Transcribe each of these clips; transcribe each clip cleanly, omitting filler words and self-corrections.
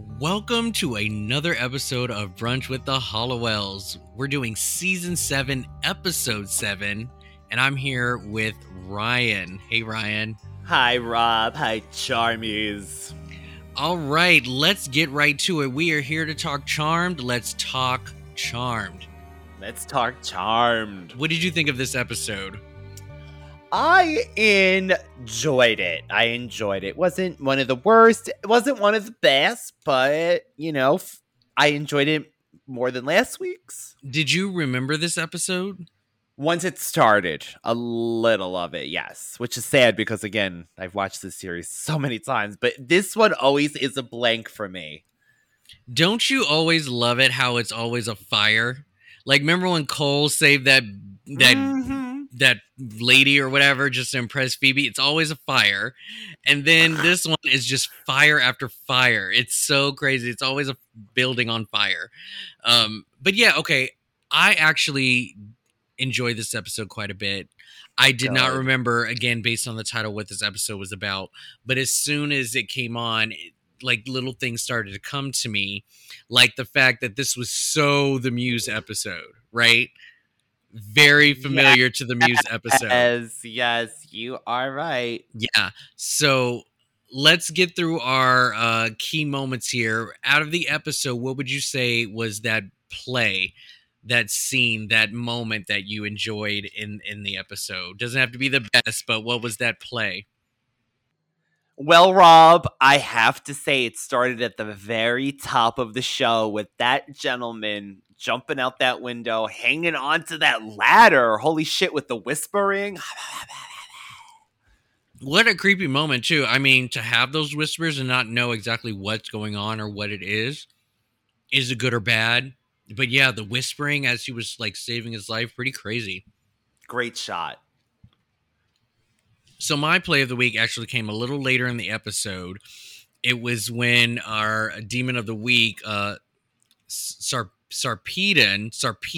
Welcome to another episode of Brunch with the Hollowells. We're doing season 7, episode 7, and I'm here with Ryan. Hey, Ryan. Hi, Rob. Hi, Charmies. All right, let's get right to it. We are here to talk Charmed. Let's talk Charmed. Let's talk Charmed. What did you think of this episode? I enjoyed it. It wasn't one of the worst. It wasn't one of the best, but, I enjoyed it more than last week's. Did you remember this episode? Once it started, a little of it, yes. Which is sad because, again, I've watched this series so many times, but this one always is a blank for me. Don't you always love it how it's always a fire? Like, remember when Cole saved that lady or whatever just to impress Phoebe? It's always a fire. And then this one is just fire after fire. It's so crazy. It's always a building on fire. But yeah, okay. I actually enjoyed this episode quite a bit. I did not remember, again, based on the title, what this episode was about. But as soon as it came on, like little things started to come to me, like the fact that this was so the Muse episode, right? Very familiar to the Muse episode. Yes, you are right. Yeah. So let's get through our key moments here. Out of the episode, what would you say was that play, that scene, that moment that you enjoyed in the episode? Doesn't have to be the best, but what was that play? Well, Rob, I have to say it started at the very top of the show with that gentleman jumping out that window, hanging onto that ladder. Holy shit, with the whispering. What a creepy moment, too. I mean, to have those whispers and not know exactly what's going on or what it is it good or bad? But yeah, the whispering as he was like saving his life, pretty crazy. Great shot. So my play of the week actually came a little later in the episode. It was when our demon of the week, Sarpedon.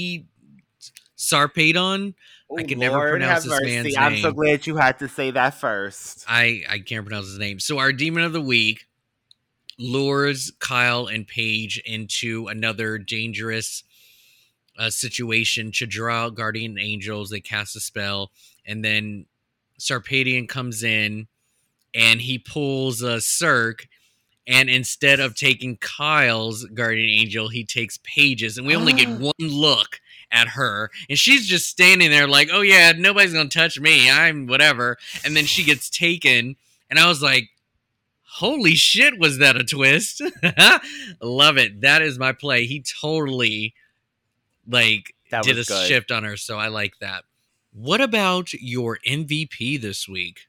Oh, I can never pronounce this man's name. I'm so glad you had to say that first. I can't pronounce his name. So our demon of the week lures Kyle and Paige into another dangerous situation to draw out guardian angels. They cast a spell, and then Sarpedion comes in and he pulls a Cirque, and instead of taking Kyle's guardian angel, he takes Paige's, and we only get one look at her, and she's just standing there like, oh yeah, nobody's gonna touch me, I'm whatever. And then she gets taken, and I was like, holy shit, was that a twist? Love it. That is my play. He totally did a shift on her, so I like that. What about your MVP this week?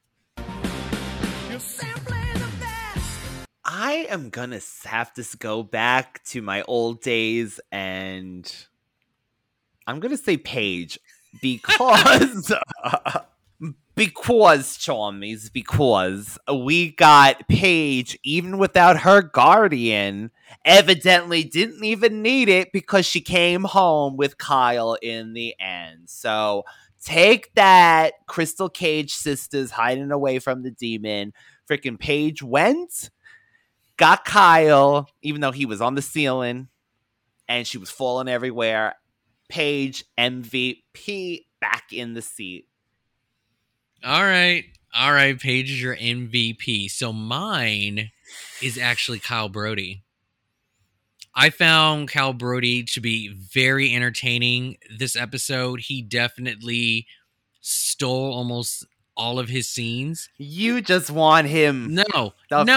I am gonna have to go back to my old days, and I'm gonna say Paige because Charmies, because we got Paige even without her guardian. Evidently didn't even need it because she came home with Kyle in the end. So take that, Crystal Cage sisters hiding away from the demon. Freaking Paige went, got Kyle, even though he was on the ceiling and she was falling everywhere. Paige, MVP, back in the seat. All right. Paige is your MVP. So mine is actually Kyle Brody. I found Kyle Brody to be very entertaining this episode. He definitely stole almost all of his scenes. You just want him. No.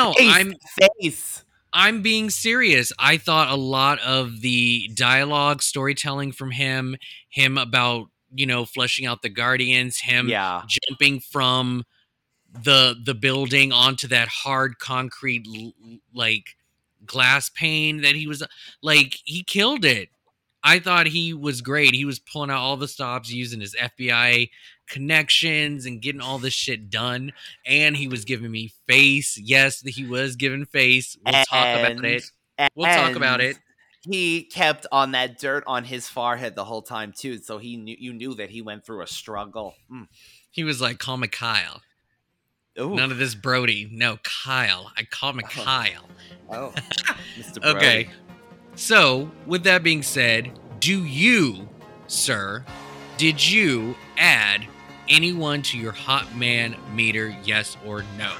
I'm being serious. I thought a lot of the dialogue, storytelling from him about, fleshing out the Guardians, him jumping from the building onto that hard concrete, glass pane that he was he killed it. I thought he was great. He was pulling out all the stops using his FBI connections and getting all this shit done, and he was giving me face. Yes, he was giving face. We'll talk about it. He kept on that dirt on his forehead the whole time too, so you knew that he went through a struggle. He was like, call me Kyle. Ooh. None of this Brody. No, Kyle. I call him Kyle. Oh, Mr. Brody. Okay. So, with that being said, do you, sir, did you add anyone to your hot man meter, yes or no?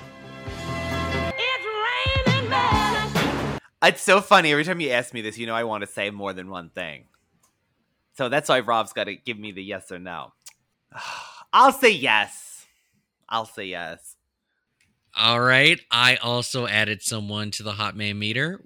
It's so funny. Every time you ask me this, I want to say more than one thing. So that's why Rob's got to give me the yes or no. I'll say yes. All right. I also added someone to the hot man meter.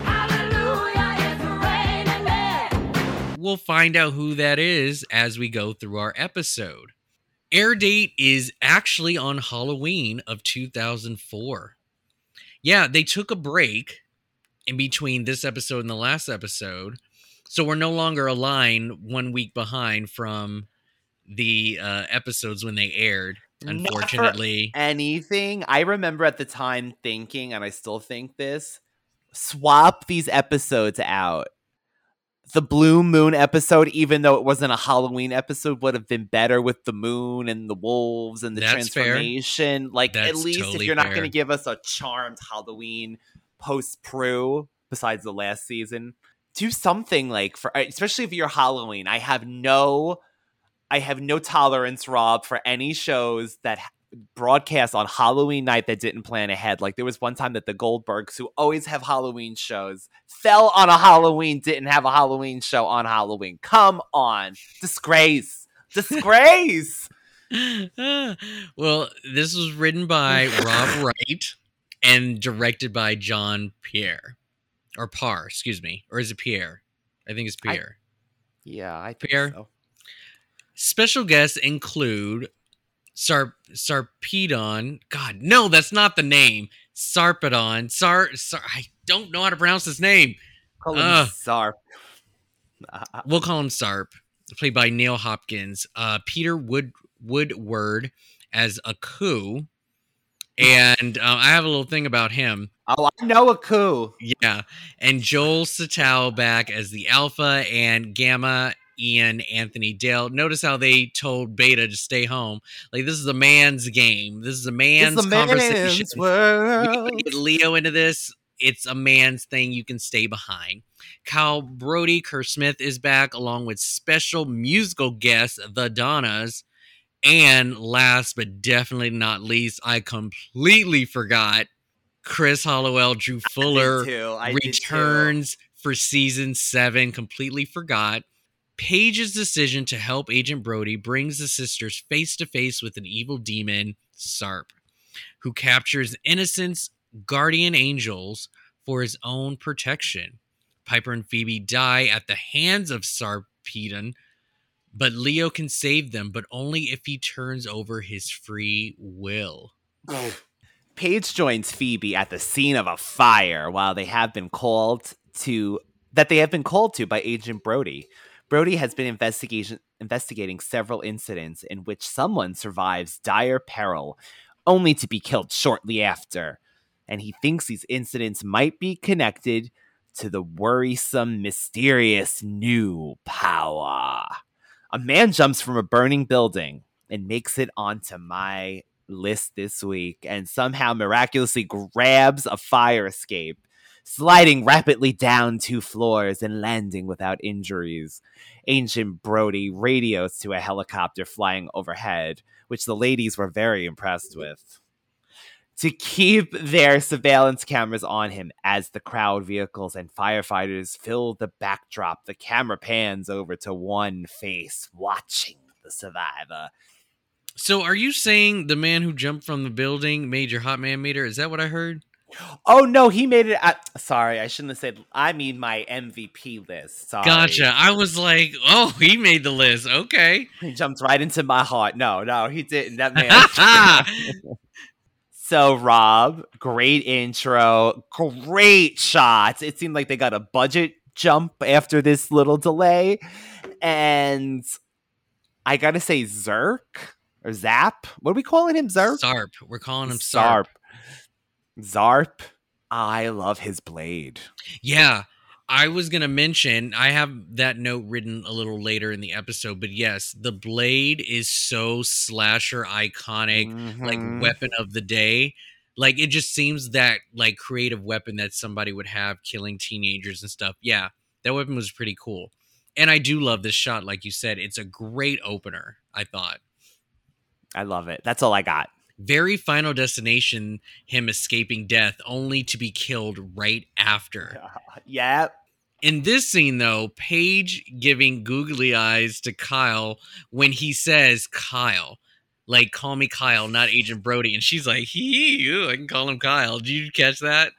We'll find out who that is as we go through our episode. Air date is actually on Halloween of 2004. Yeah, they took a break in between this episode and the last episode. So we're no longer aligned 1 week behind from the episodes when they aired, unfortunately. Not for anything. I remember at the time thinking, and I still think this, swap these episodes out. The Blue Moon episode, even though it wasn't a Halloween episode, would have been better with the moon and the wolves and the transformation. Fair. Like, at least totally if you're not going to give us a charmed Halloween post-Prue, besides the last season, do something like, for especially if you're Halloween. I have no tolerance, Rob, for any shows that broadcast on Halloween night that didn't plan ahead. Like, there was one time that the Goldbergs, who always have Halloween shows, fell on a Halloween, didn't have a Halloween show on Halloween. Come on. Disgrace. Well, this was written by Rob Wright and directed by John Pierre. Or Parr, excuse me. Or is it Pierre? I think it's Pierre. I think Pierre. So. Special guests include Sarpedon. God, no, that's not the name. Sarpedon. I don't know how to pronounce his name. Call him Sarp. We'll call him Sarp. Played by Neil Hopkins. Peter Woodward as Aku. And I have a little thing about him. Oh, I know Aku. Yeah. And Joel Satow back as the Alpha, and Gamma Ian Anthony Dale. Notice how they told Beta to stay home. Like, this is a man's game. This is a man's conversation. World. We get Leo into this. It's a man's thing. You can stay behind. Kyle Brody, Kerr Smith is back, along with special musical guests, the Donnas. And last but definitely not least, I completely forgot, Chris Hollowell, Drew Fuller returns for season 7. Completely forgot. Paige's decision to help Agent Brody brings the sisters face to face with an evil demon, Sarp, who captures innocent guardian angels for his own protection. Piper and Phoebe die at the hands of Sarpedon, but Leo can save them, but only if he turns over his free will. Paige joins Phoebe at the scene of a fire while they have been called to by Agent Brody. Brody has been investigating several incidents in which someone survives dire peril, only to be killed shortly after. And he thinks these incidents might be connected to the worrisome, mysterious new power. A man jumps from a burning building and makes it onto my list this week, and somehow miraculously grabs a fire escape, sliding rapidly down 2 floors and landing without injuries. Agent Brody radios to a helicopter flying overhead, which the ladies were very impressed with, to keep their surveillance cameras on him. As the crowd, vehicles, and firefighters fill the backdrop, the camera pans over to one face watching the survivor. So are you saying the man who jumped from the building made your hot man meter? Is that what I heard? Oh, no, he made it. Sorry, I shouldn't have said. I mean my MVP list. Sorry. Gotcha. I was like, oh, he made the list. Okay. He jumped right into my heart. No, he didn't. That man. So, Rob, great intro, great shots. It seemed like they got a budget jump after this little delay. And I got to say, Zerk or Zap. What are we calling him? Zerk? Sarp. We're calling him Sarp. Zarp. I love his blade. Yeah. I was going to mention, I have that note written a little later in the episode, but yes, the blade is so slasher iconic, like Mm-hmm. weapon of the day. Like it just seems that like creative weapon that somebody would have killing teenagers and stuff. Yeah, that weapon was pretty cool. And I do love this shot, like you said. It's a great opener, I thought. I love it. That's all I got. Very Final Destination, him escaping death only to be killed right after. Yeah. In this scene, though, Paige giving googly eyes to Kyle when he says Kyle. Like, call me Kyle, not Agent Brody. And she's like, I can call him Kyle. Did you catch that?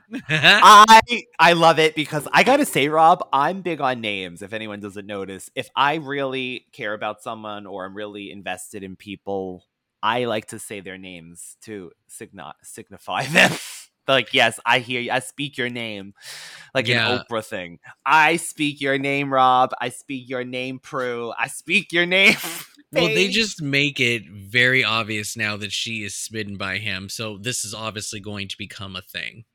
I love it because I gotta say, Rob, I'm big on names. If anyone doesn't notice, if I really care about someone or I'm really invested in people, I like to say their names to signify them. Like, yes, I hear you. I speak your name, like an Yeah. Oprah thing. I speak your name, Rob. I speak your name, Prue. I speak your name. Well, they Paige. just make it very obvious now that she is smitten by him. So this is obviously going to become a thing.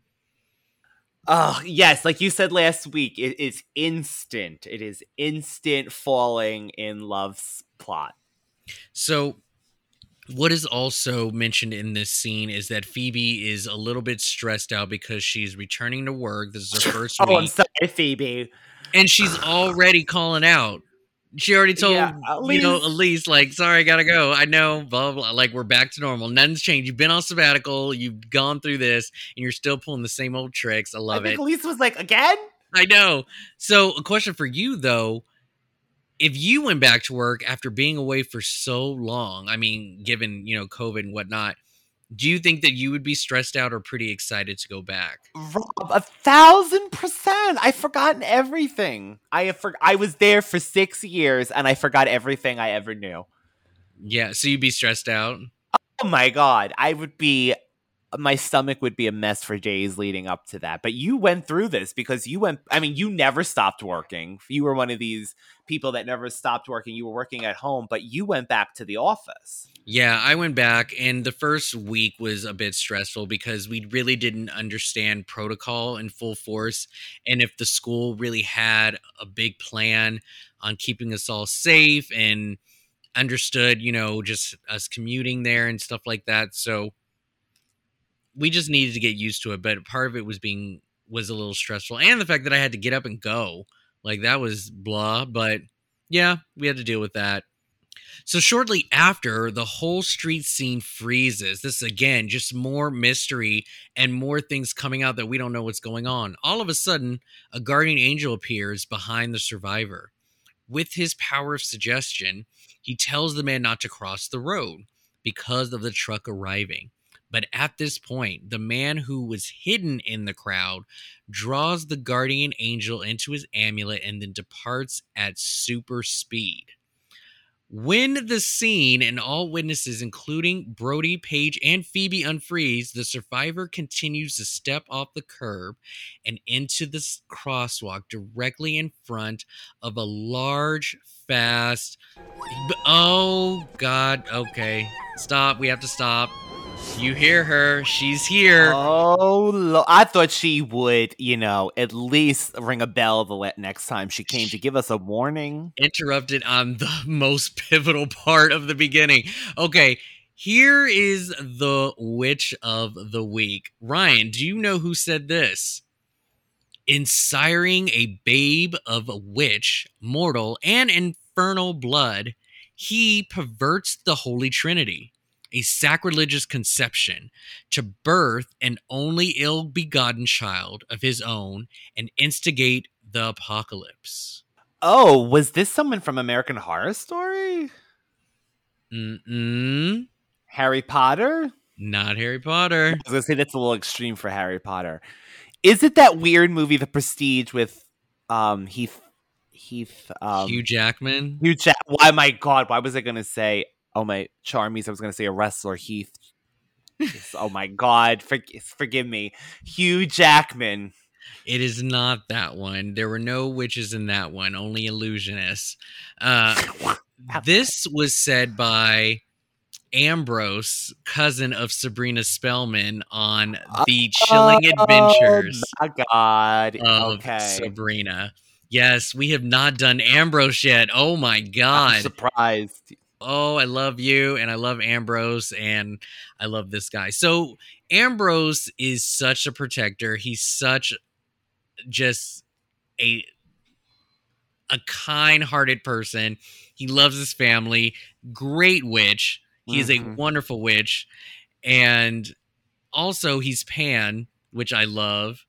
Oh, yes, like you said last week, it is instant. It is instant falling in love's plot. So what is also mentioned in this scene is that Phoebe is a little bit stressed out because she's returning to work. This is her first Oh, I'm week. sorry, Phoebe. And she's already calling out. She already told, Yeah, Elise, like, sorry, I gotta go. I know, blah, blah, blah. Like, we're back to normal. Nothing's changed. You've been on sabbatical. You've gone through this, and you're still pulling the same old tricks. I I love think it. Elise was like, again? I know. So, a question for you, though. If you went back to work after being away for so long, I mean, given, COVID and whatnot, do you think that you would be stressed out or pretty excited to go back? Rob, 1,000%. I've forgotten everything. I was there for 6 years and I forgot everything I ever knew. Yeah, so you'd be stressed out? Oh my God. My stomach would be a mess for days leading up to that. But you went through this because you never stopped working. You were one of these people that never stopped working. You were working at home, but you went back to the office. Yeah, I went back, and the first week was a bit stressful because we really didn't understand protocol in full force. And if the school really had a big plan on keeping us all safe and understood, just us commuting there and stuff like that. So we just needed to get used to it. But part of it was a little stressful. And the fact that I had to get up and go. Like that was blah. But yeah, we had to deal with that. So shortly after, the whole street scene freezes. This again, just more mystery and more things coming out that we don't know what's going on. All of a sudden, a guardian angel appears behind the survivor. With his power of suggestion, he tells the man not to cross the road because of the truck arriving. But at this point, the man who was hidden in the crowd draws the guardian angel into his amulet and then departs at super speed. When the scene and all witnesses, including Brody, Paige, and Phoebe, unfreeze, the survivor continues to step off the curb and into the crosswalk directly in front of a large, fast. Oh, God. Okay. Stop. We have to stop. You hear her. She's here. Oh, I thought she would, at least ring a bell the next time she came to give us a warning. Interrupted on the most pivotal part of the beginning. Okay, here is the witch of the week. Ryan, do you know who said this? In siring a babe of a witch, mortal, and infernal blood, he perverts the Holy Trinity, a sacrilegious conception, to birth an only ill-begotten child of his own and instigate the apocalypse. Oh, was this someone from American Horror Story? Harry Potter? Not Harry Potter. I was going to say that's a little extreme for Harry Potter. Is it that weird movie, The Prestige, with Hugh Jackman? Why, my God, why was I going to say, oh my charmies, I was going to say a wrestler, Heath. Oh my God, forgive me. Hugh Jackman. It is not that one. There were no witches in that one, only illusionists. This was said by Ambrose, cousin of Sabrina Spellman, on the chilling Oh adventures my god. of Okay. Sabrina. Yes, we have not done Ambrose yet. Oh my I'm god. surprised. Oh, I love you, and I love Ambrose, and I love this guy. So Ambrose is such a protector. He's such just a a kind-hearted person. He loves his family. Great witch. He is a Mhm. wonderful witch, and also he's Pan, which I love.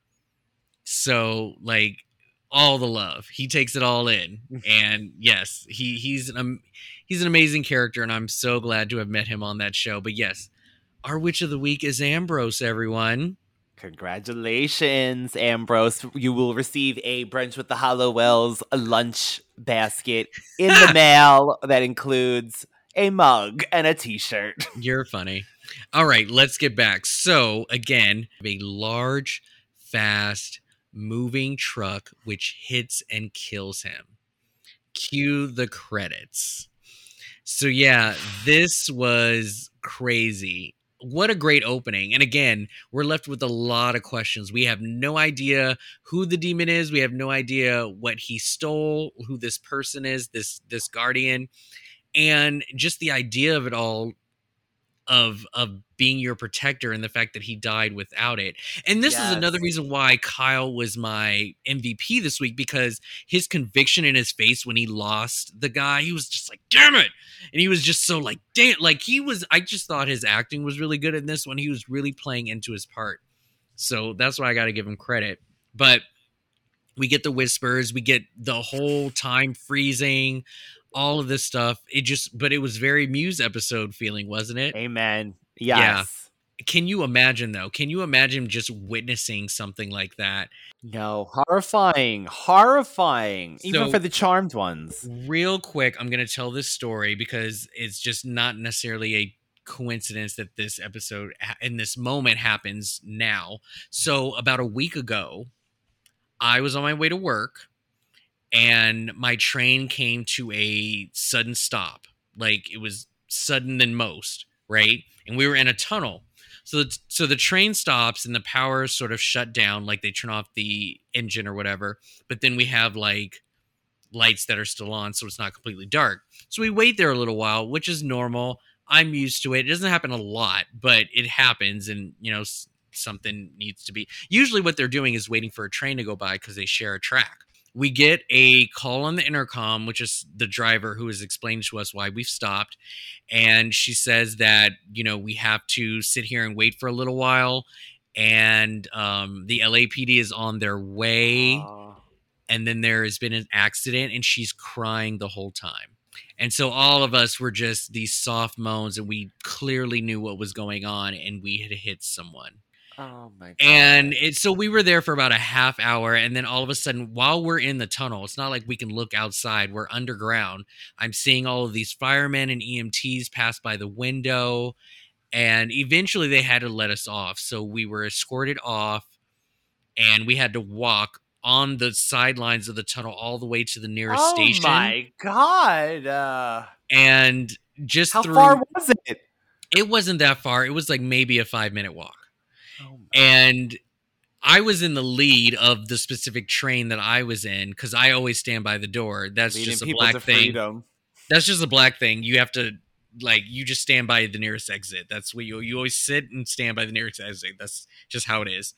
So like all the love, he takes it all in, and yes, he's an amazing character, and I'm so glad to have met him on that show. But yes, our witch of the week is Ambrose. Everyone, Congratulations, Ambrose. You will receive a Brunch with the Hollowells lunch basket in the mail that includes a mug and a t-shirt. you're funny. All right, let's get back. So again, a large, fast, moving truck which hits and kills him. Cue the credits. So yeah, this was crazy. What a great opening. And again, we're left with a lot of questions. We have no idea who the demon is. We have no idea what he stole, who this person is, this guardian. And just the idea of it all, of being your protector, and the fact that he died without it. And this is another Yes. reason why Kyle was my MVP this week, because his conviction in his face when he lost the guy, he was just like, damn it. And he was just so like, damn, like I just thought his acting was really good in this one. He was really playing into his part. So that's why I got to give him credit. But we get the whispers, we get the whole time freezing, all of this stuff. But it was very Muse episode feeling, wasn't it? Amen. Yeah. Yes. Can you imagine, though? Can you imagine just witnessing something like that? No. Horrifying. Horrifying. Even So, for the charmed ones. real quick, I'm going to tell this story because it's just not necessarily a coincidence that this episode in this moment happens now. So, about a week ago, I was on my way to work, and my train came to a sudden stop. Like, it was sudden than most, right? And we were in a tunnel. So the train stops and the power is sort of shut down, like they turn off the engine or whatever. But then we have like lights that are still on, so it's not completely dark. So we wait there a little while, which is normal. I'm used to it. It doesn't happen a lot, but it happens, and something needs to be. Usually, what they're doing is waiting for a train to go by because they share a track. We get a call on the intercom, which is the driver who has explained to us why we've stopped. And she says that, we have to sit here and wait for a little while. And the LAPD is on their way. And then there has been an accident, and she's crying the whole time. And so all of us were just these soft moans, and we clearly knew what was going on, and we had hit someone. Oh my god. And so we were there for about a half hour, and then all of a sudden, while we're in the tunnel, it's not like we can look outside, we're underground. I'm seeing all of these firemen and EMTs pass by the window, and eventually they had to let us off. So we were escorted off, and we had to walk on the sidelines of the tunnel all the way to the nearest station. Oh my god. And just how far was it? It wasn't that far. It was like maybe a 5-minute walk. Oh and I was in the lead of the specific train that I was in, because I always stand by the door. That's Leading just a people black to thing. freedom. That's just a black thing. You have to, you just stand by the nearest exit. That's what you always sit and stand by the nearest exit. That's just how it is.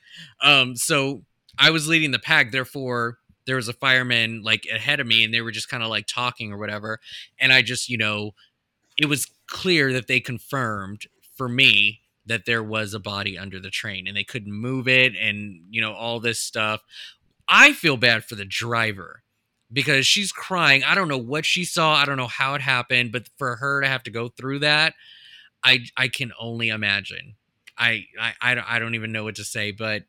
So I was leading the pack. Therefore, there was a fireman like ahead of me, and they were just kind of like talking or whatever. And I just, it was clear that they confirmed for me that there was a body under the train, and they couldn't move it, and all this stuff. I feel bad for the driver, because she's crying. I don't know what she saw. I don't know how it happened, but for her to have to go through that, I can only imagine. I don't even know what to say, but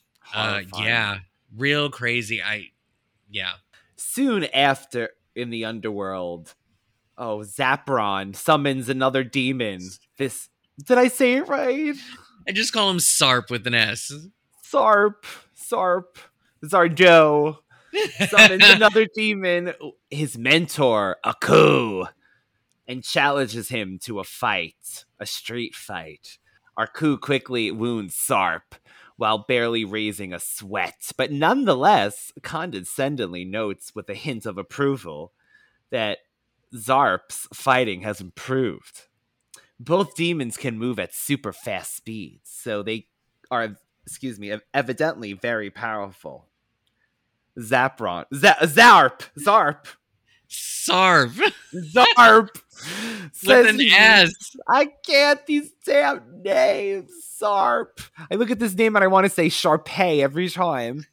yeah, real crazy. Yeah. Soon after, in the underworld, Zapron summons another demon. Did I say it right? I just call him Sarp with an S. Sarp. Zardo summons another demon, his mentor, Aku. and challenges him to a fight, a street fight. Arku quickly wounds Sarp while barely raising a sweat, but nonetheless condescendingly notes with a hint of approval that Zarp's fighting has improved. Both demons can move at super fast speeds, so they are, evidently very powerful. Zarp Sarv Zarp with says an S. I can't these damn names. Zarp. I look at this name and I want to say Sharpay every time.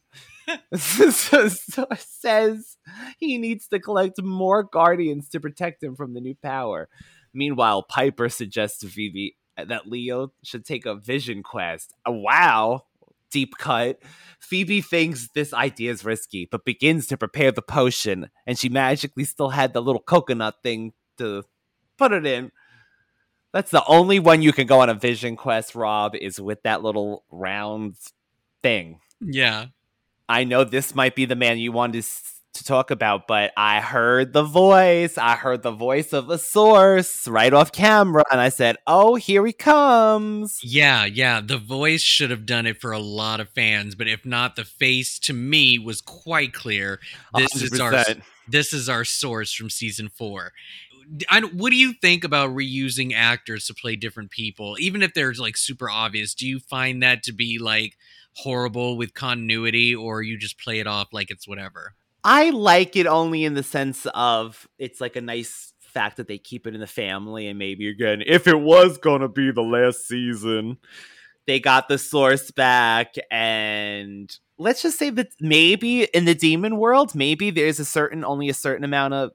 Says he needs to collect more guardians to protect him from the new power. Meanwhile, Piper suggests to Phoebe that Leo should take a vision quest. Wow. Deep cut. Phoebe thinks this idea is risky, but begins to prepare the potion, and she magically still had the little coconut thing to put it in. That's the only one you can go on a vision quest, Rob, is with that little round thing. Yeah. I know this might be the man you wanted to talk about, but I heard the voice. I heard the voice of a source right off camera, and I said, oh, here he comes. Yeah. The voice should have done it for a lot of fans, but if not, the face to me was quite clear. This 100%. is our source from season 4. What do you think about reusing actors to play different people, even if they're like super obvious? Do you find that to be like horrible with continuity, or you just play it off like it's whatever? I like it only in the sense of it's like a nice fact that they keep it in the family, and maybe again, if it was gonna be the last season, they got the source back, and let's just say that maybe in the demon world, maybe there's only a certain amount of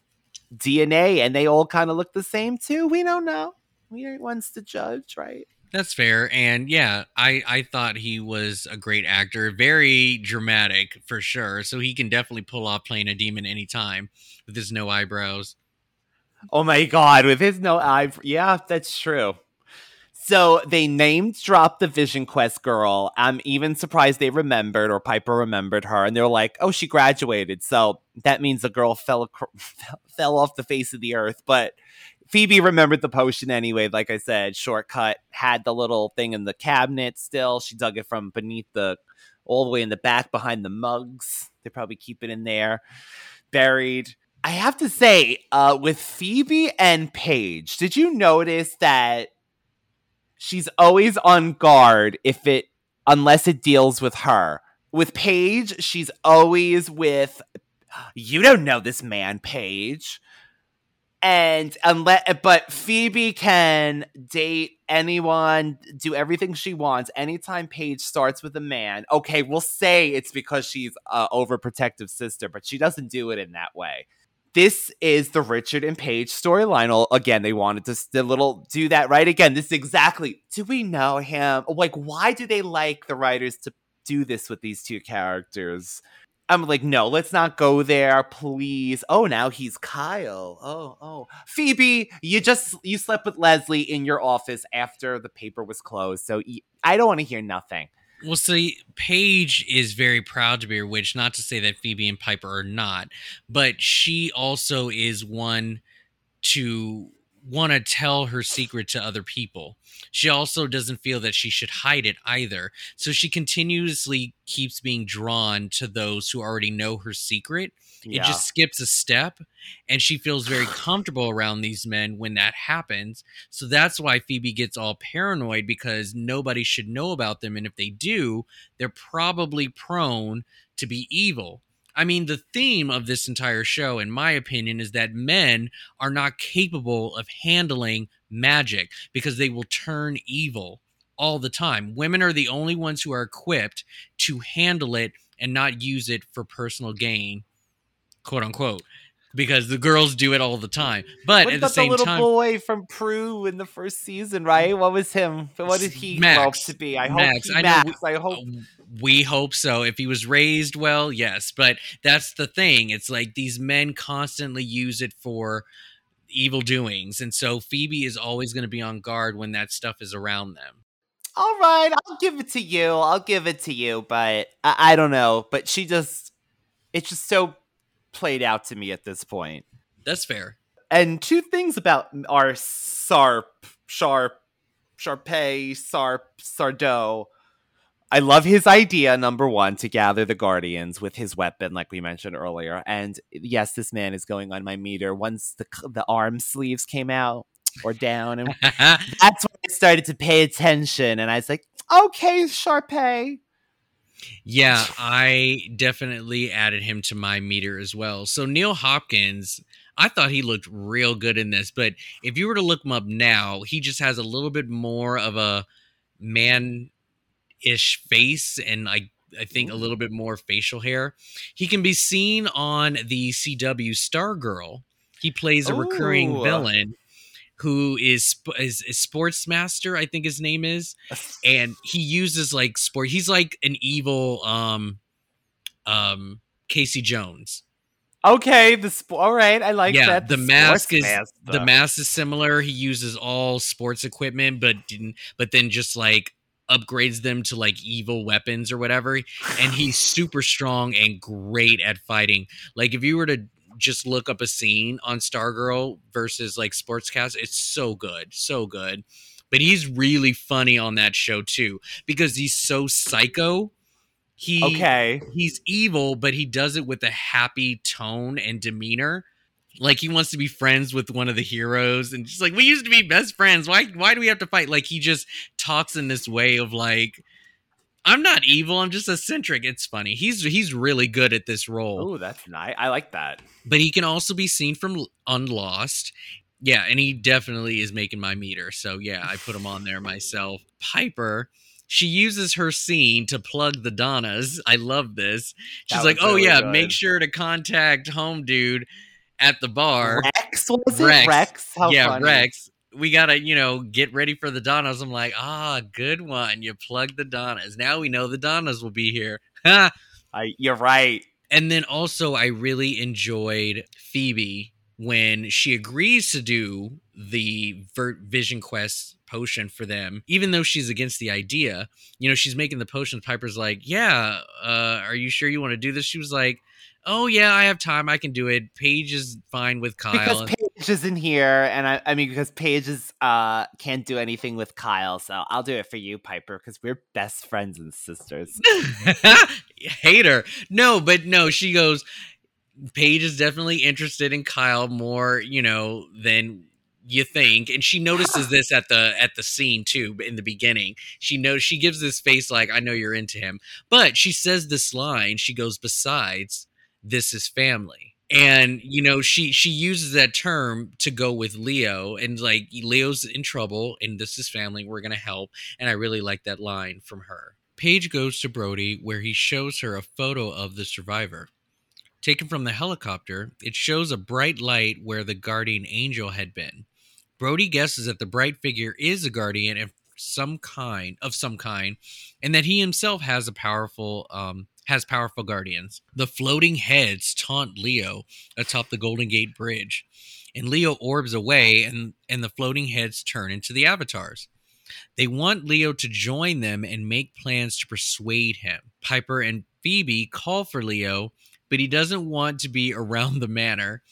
DNA, and they all kind of look the same too. We don't know. We aren't ones to judge, right? That's fair. And yeah, I thought he was a great actor. Very dramatic, for sure. So he can definitely pull off playing a demon anytime with his no eyebrows. Oh my god, with his no eyebrows. Yeah, that's true. So they named dropped the Vision Quest girl. I'm even surprised they remembered, or Piper remembered her, and they're like, "Oh, she graduated." So that means the girl fell off the face of the earth. But Phoebe remembered the potion anyway. Like I said, shortcut, had the little thing in the cabinet. Still, she dug it from beneath all the way in the back behind the mugs. They probably keep it in there, buried. I have to say, with Phoebe and Paige, did you notice that? She's always on guard unless it deals with her. With Paige, she's always with, you don't know this man, Paige. But Phoebe can date anyone, do everything she wants. Anytime Paige starts with a man, okay, we'll say it's because she's an overprotective sister, but she doesn't do it in that way. This is the Richard and Paige storyline. Again, they wanted to do that right again. This is exactly. Do we know him? Like, why do they like the writers to do this with these two characters? I'm like, no, let's not go there, please. Oh, now he's Kyle. Oh, Phoebe, you slept with Leslie in your office after the paper was closed. So I don't want to hear nothing. Well, see, Paige is very proud to be a witch, not to say that Phoebe and Piper are not, but she also is one to want to tell her secret to other people. She also doesn't feel that she should hide it either. So she continuously keeps being drawn to those who already know her secret. Yeah. It just skips a step, and she feels very comfortable around these men when that happens. So that's why Phoebe gets all paranoid, because nobody should know about them. And if they do, they're probably prone to be evil. I mean, the theme of this entire show, in my opinion, is that men are not capable of handling magic because they will turn evil all the time. Women are the only ones who are equipped to handle it and not use it for personal gain, quote unquote, because the girls do it all the time. But at the same time, the little boy from Prue in the first season, right? What was him? What did he grow up to be? We hope so. If he was raised well, yes. But that's the thing. It's like these men constantly use it for evil doings. And so Phoebe is always going to be on guard when that stuff is around them. All right, I'll give it to you. But I don't know. But it's just so played out to me at this point. That's fair. And two things about our Sharpay, Sardo. I love his idea, number one, to gather the Guardians with his weapon, like we mentioned earlier. And yes, this man is going on my meter. Once the arm sleeves came out or down, and that's when I started to pay attention. And I was like, okay, Sharpay. Yeah, I definitely added him to my meter as well. So Neil Hopkins, I thought he looked real good in this, but if you were to look him up now, he just has a little bit more of a man-ish face and I think a little bit more facial hair. He can be seen on the CW Stargirl. He plays a recurring Ooh. villain who is Sports Master, I think his name is, and he uses like sport. He's like an evil Casey Jones. Okay, all right, I like that. The mask is similar. He uses all sports equipment, but then just like upgrades them to like evil weapons or whatever. And he's super strong and great at fighting. Like if you were to just look up a scene on Stargirl versus like Sportscast, it's so good, so good. But he's really funny on that show too because he's so psycho. He's evil, but he does it with a happy tone and demeanor. Like he wants to be friends with one of the heroes and just like we used to be best friends. Why do we have to fight? Like he just talks in this way of like I'm not evil, I'm just eccentric. It's funny. He's really good at this role. Oh, that's nice. I like that. But he can also be seen from on Lost. Yeah, and he definitely is making my meter. So yeah, I put him on there myself. Piper, she uses her scene to plug the Donnas. I love this. She's like, "Oh yeah, make sure to contact home dude at the bar." Rex, was it? Rex? How funny. Rex. We gotta, get ready for the Donnas. I'm like, good one. You plugged the Donnas. Now we know the Donnas will be here. You're right. And then also, I really enjoyed Phoebe when she agrees to do the Vision Quest potion for them, even though she's against the idea. She's making the potion. Piper's like, yeah, are you sure you want to do this? She was like, oh yeah, I have time. I can do it. Paige is fine with Kyle. Because Paige isn't here, and I mean, because Paige can't do anything with Kyle, so I'll do it for you, Piper, because we're best friends and sisters. Hate her. No, she goes, Paige is definitely interested in Kyle more, than you think. And she notices this at the scene too, in the beginning. She gives this face like, I know you're into him. But she says this line, she goes, besides, this is family. And, she uses that term to go with Leo and like Leo's in trouble and this is family. We're going to help. And I really like that line from her. Paige goes to Brody where he shows her a photo of the survivor. Taken from the helicopter, it shows a bright light where the guardian angel had been. Brody guesses that the bright figure is a guardian of some kind, and that he himself has powerful guardians. The floating heads taunt Leo atop the Golden Gate Bridge, and Leo orbs away, and the floating heads turn into the avatars. They want Leo to join them and make plans to persuade him. Piper and Phoebe call for Leo, but he doesn't want to be around the manor.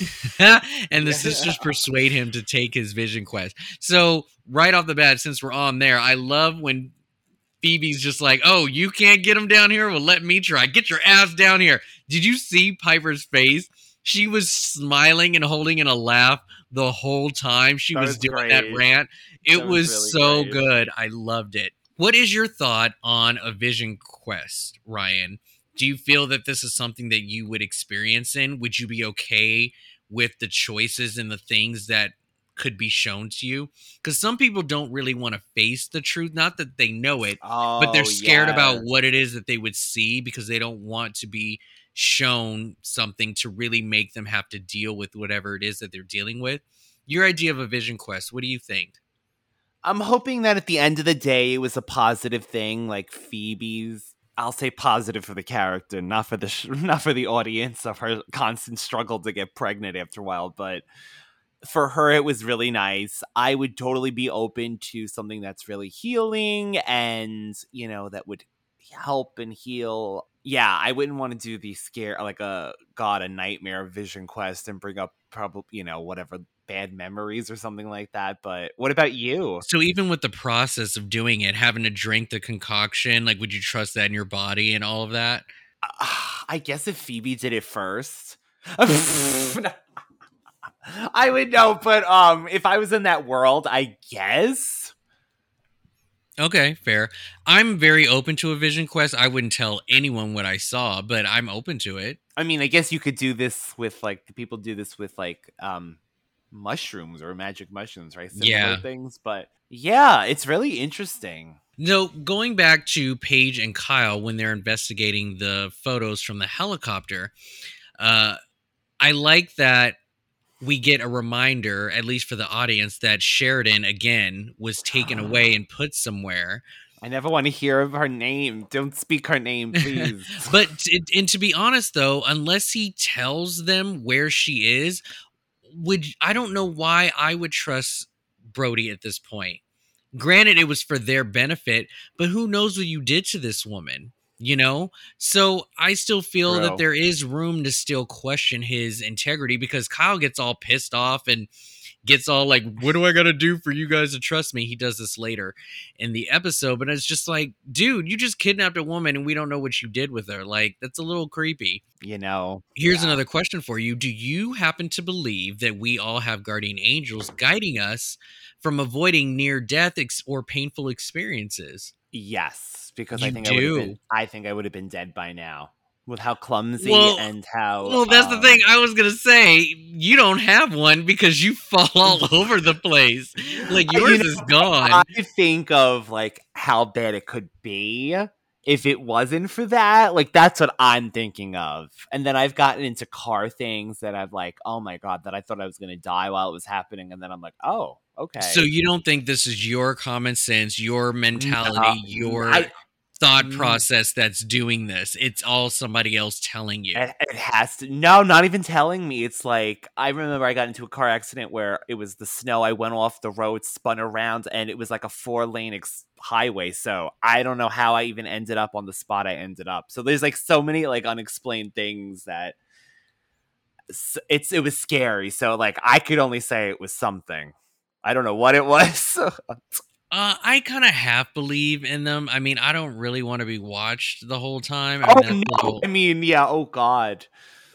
And the sisters persuade him to take his Vision Quest. So right off the bat, since we're on there, I love when Phoebe's just like, oh, you can't get him down here? Well, let me try. Get your ass down here. Did you see Piper's face? She was smiling and holding in a laugh the whole time she was doing that rant. It was really so good. I loved it. What is your thought on a Vision Quest, Ryan? Do you feel that this is something that you would experience in? Would you be okay with the choices and the things that could be shown to you? Because some people don't really want to face the truth. Not that they know it, but they're scared about what it is that they would see because they don't want to be shown something to really make them have to deal with whatever it is that they're dealing with. Your idea of a Vision Quest, what do you think? I'm hoping that at the end of the day, it was a positive thing, like Phoebe's. I'll say positive for the character, not for the audience of her constant struggle to get pregnant after a while. But for her, it was really nice. I would totally be open to something that's really healing and, that would help and heal Yeah, I wouldn't want to do the scare like a nightmare vision quest and bring up probably whatever bad memories or something like that. But what about you? So even with the process of doing it, having to drink the concoction, like would you trust that in your body and all of that? I guess if Phoebe did it first, I would know. But if I was in that world, I guess. Okay, fair. I'm very open to a vision quest. I wouldn't tell anyone what I saw, but I'm open to it. I mean, I guess you could do this with like the people do this with like mushrooms or magic mushrooms, right? Similar Yeah. things, but yeah, it's really interesting. No, going back to Paige and Kyle when they're investigating the photos from the helicopter, uh, I like that we get a reminder, at least for the audience, that Sheridan again was taken away and put somewhere. I never want to hear of her name. Don't speak her name, please. But and to be honest, though, unless he tells them where she is, I don't know why I would trust Brody at this point. Granted, it was for their benefit, but who knows what you did to this woman, you know? So I still feel that True. there is room to still question his integrity because Kyle gets all pissed off and gets all like, what do I got to do for you guys to trust me? He does this later in the episode, but it's just like, dude, you just kidnapped a woman and we don't know what you did with her. Like, that's a little creepy. Here's another question for you. Do you happen to believe that we all have guardian angels guiding us from avoiding near death or painful experiences? Yes, because You I think do. I think I would have been dead by now with how clumsy Well, and how. well, that's the thing. I was gonna say you don't have one because you fall all over the place. Like yours is gone. I think of like how bad it could be if it wasn't for that. Like that's what I'm thinking of. And then I've gotten into car things that I've like, oh my god, that I thought I was gonna die while it was happening, and then I'm like, oh, okay. So you don't think this is your common sense, your mentality, No, your thought process that's doing this? It's all somebody else telling you. It has to. No, not even telling me. It's like I remember I got into a car accident where it was the snow. I went off the road, spun around, and it was like a 4-lane highway. So I don't know how I even ended up on the spot I ended up. So there's like so many like unexplained things that it was scary. So like I could only say it was something. I don't know what it was. I kind of half believe in them. I mean, I don't really want to be watched the whole time. Oh no! I mean, yeah. Oh god.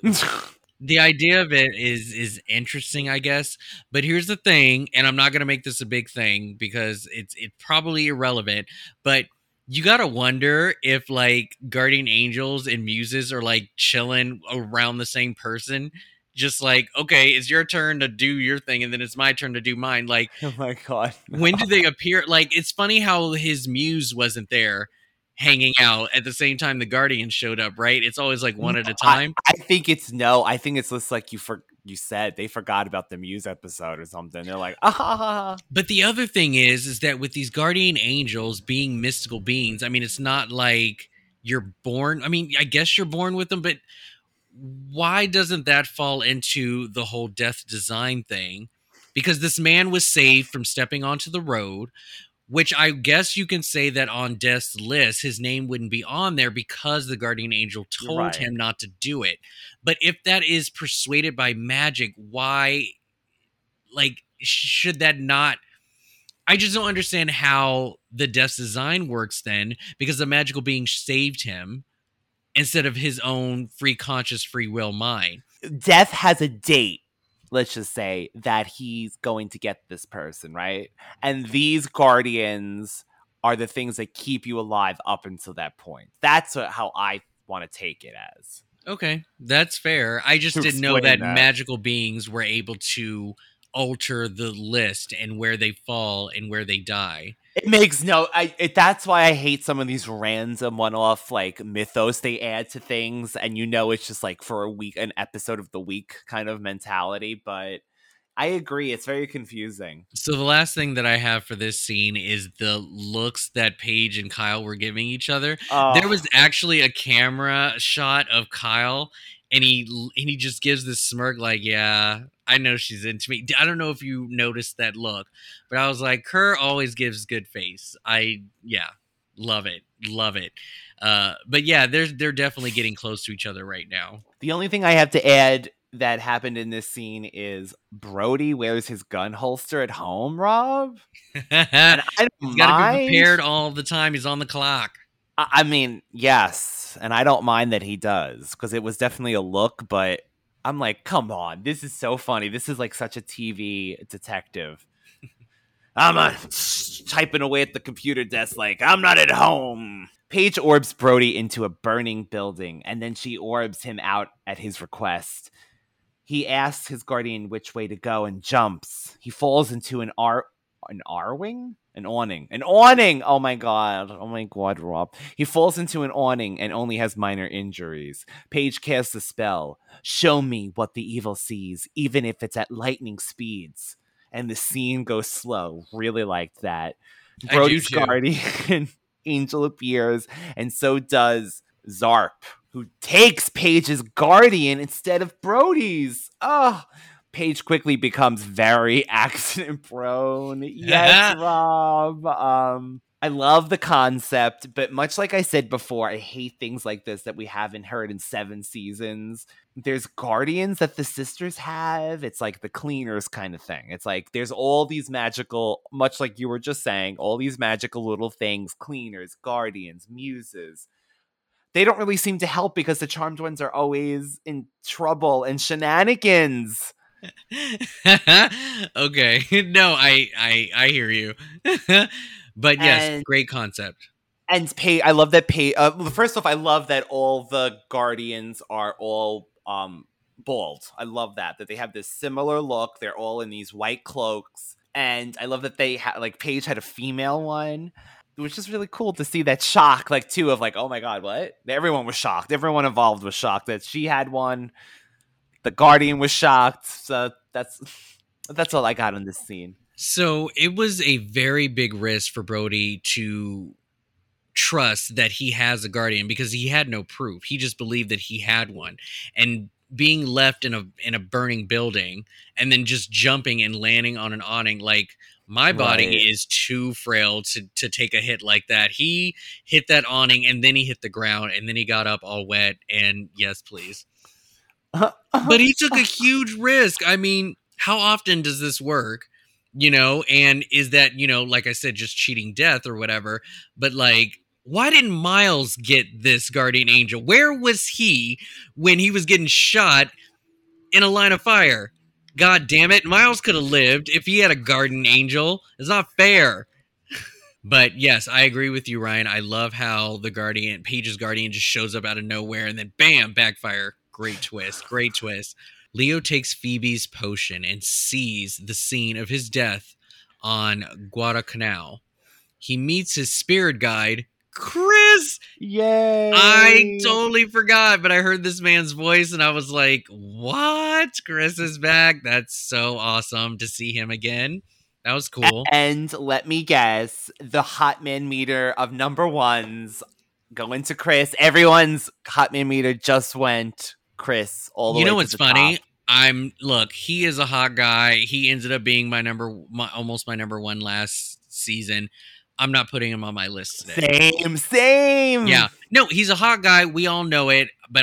The idea of it is interesting, I guess. But here's the thing, and I'm not gonna make this a big thing because it's probably irrelevant. But you gotta wonder if like guardian angels and muses are like chilling around the same person. Just like, okay, it's your turn to do your thing, and then it's my turn to do mine. Like, oh my god, when do they appear? Like, it's funny how his muse wasn't there hanging out at the same time the guardians showed up, right? It's always like one at a time. I think it's no. I think it's just like you said they forgot about the Muse episode or something. They're like, ah. But the other thing is that with these guardian angels being mystical beings, I mean, it's not like you're born. I mean, I guess you're born with them, but why doesn't that fall into the whole death design thing? Because this man was saved from stepping onto the road, which I guess you can say that on Death's list, his name wouldn't be on there because the guardian angel told him not to do it. But if that is persuaded by magic, why, like, should that not? I just don't understand how the Death's design works then, because the magical being saved him instead of his own free conscious free will mind. Death has a date, let's just say, that he's going to get this person, right? And these guardians are the things that keep you alive up until that point. That's how I want to take it as. Okay, that's fair. I just didn't know that magical beings were able to alter the list and where they fall and where they die. It makes that's why I hate some of these random one-off like mythos they add to things, and it's just like for a week, an episode of the week kind of mentality. But I agree, it's very confusing. So the last thing that I have for this scene is the looks that Paige and Kyle were giving each other. There was actually a camera shot of Kyle, and he just gives this smirk like, yeah, I know she's into me. I don't know if you noticed that look, but I was like, Kerr always gives good face. Love it. Love it. But yeah, they're definitely getting close to each other right now. The only thing I have to add that happened in this scene is Brody wears his gun holster at home, Rob. And I don't He's got to be mind. prepared all the time. He's on the clock. I mean, yes. And I don't mind that he does because it was definitely a look, but I'm like, come on. This is so funny. This is like such a TV detective. I'm typing away at the computer desk like, I'm not at home. Paige orbs Brody into a burning building, and then she orbs him out at his request. He asks his guardian which way to go and jumps. He falls into an awning? An awning. An awning! Oh my god, Rob. He falls into an awning and only has minor injuries. Paige casts a spell. Show me what the evil sees, even if it's at lightning speeds. And the scene goes slow. Really liked that. Brody's guardian angel appears, and so does Zarp, who takes Paige's guardian instead of Brody's. Oh, Paige quickly becomes very accident prone. Yes, Rob. I love the concept, but much like I said before, I hate things like this that we haven't heard in 7 seasons. There's guardians that the sisters have. It's like the cleaners kind of thing. It's like there's all these magical, much like you were just saying, all these magical little things, cleaners, guardians, muses. They don't really seem to help because the charmed ones are always in trouble and shenanigans. Okay. No, I hear you. But yes, great concept. And I love that first off, I love that all the guardians are all bald. I love that they have this similar look. They're all in these white cloaks, and I love that they like Paige had a female one, which is really cool to see that shock, like too, of like, oh my god, what? Everyone was shocked. Everyone involved was shocked that she had one. The guardian was shocked. So that's all I got in this scene. So it was a very big risk for Brody to trust that he has a guardian because he had no proof. He just believed that he had one. And being left in a burning building and then just jumping and landing on an awning, like my body is too frail to take a hit like that. He hit that awning and then he hit the ground and then he got up all wet and yes, please. But he took a huge risk. I mean, how often does this work? You know, and is that, you know, like I said, just cheating death or whatever? But like, why didn't Miles get this guardian angel? Where was he when he was getting shot in a line of fire? God damn it. Miles could have lived if he had a guardian angel. It's not fair. But yes, I agree with you, Ryan. I love how Paige's guardian just shows up out of nowhere and then bam, backfire. Great twist. Great twist. Leo takes Phoebe's potion and sees the scene of his death on Guadalcanal. He meets his spirit guide, Chris. Yay! I totally forgot, but I heard this man's voice and I was like, what? Chris is back. That's so awesome to see him again. That was cool. And let me guess, the Hotman meter of number ones going to Chris. Everyone's Hotman meter just went Chris all the way to the top. You know what's funny? Look, he is a hot guy. He ended up being almost my number one last season. I'm not putting him on my list today. Same. Yeah. No, he's a hot guy. We all know it, but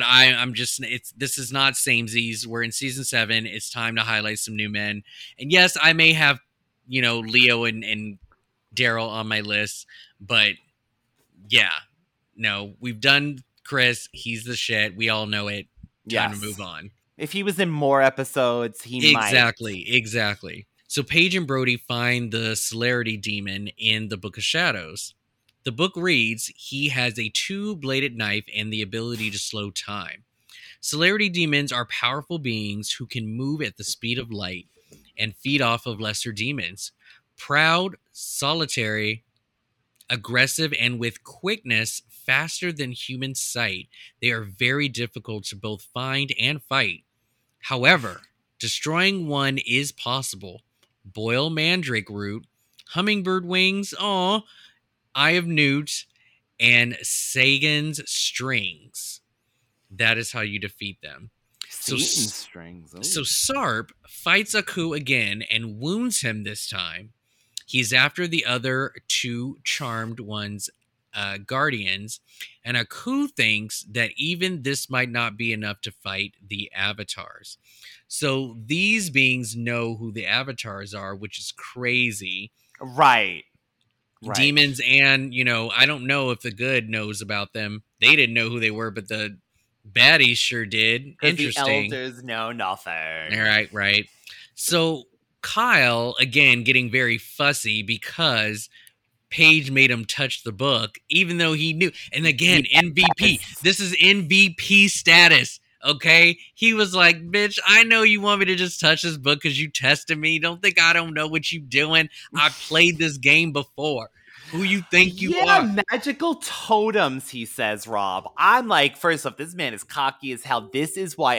this is not samesies. We're in season 7. It's time to highlight some new men. And yes, I may have, you know, Leo and Daryl on my list, but yeah. No, we've done Chris. He's the shit. We all know it. Time to move on. If he was in more episodes, he might. Exactly. So Paige and Brody find the celerity demon in the Book of Shadows. The book reads, he has a 2-bladed knife and the ability to slow time. Celerity demons are powerful beings who can move at the speed of light and feed off of lesser demons. Proud, solitary, aggressive, and with quickness faster than human sight, they are very difficult to both find and fight. However, destroying one is possible. Boil mandrake root, hummingbird wings, eye of newt, and Sagan's strings. That is how you defeat them. Strings. So Sarp fights Aku again and wounds him this time. He's after the other 2 charmed ones Guardians, and Aku thinks that even this might not be enough to fight the Avatars. So these beings know who the Avatars are, which is crazy. Right. Demons, and I don't know if the good knows about them. They didn't know who they were, but the baddies sure did. Interesting. The elders know nothing. Right. So Kyle, again, getting very fussy because Paige made him touch the book, even though he knew. And again, yes. MVP. This is MVP status. Okay, he was like, "Bitch, I know you want me to just touch this book because you tested me. Don't think I don't know what you doing. I played this game before. Who you think you are?" Magical totems, he says, Rob. I'm like, first off, this man is cocky as hell. This is why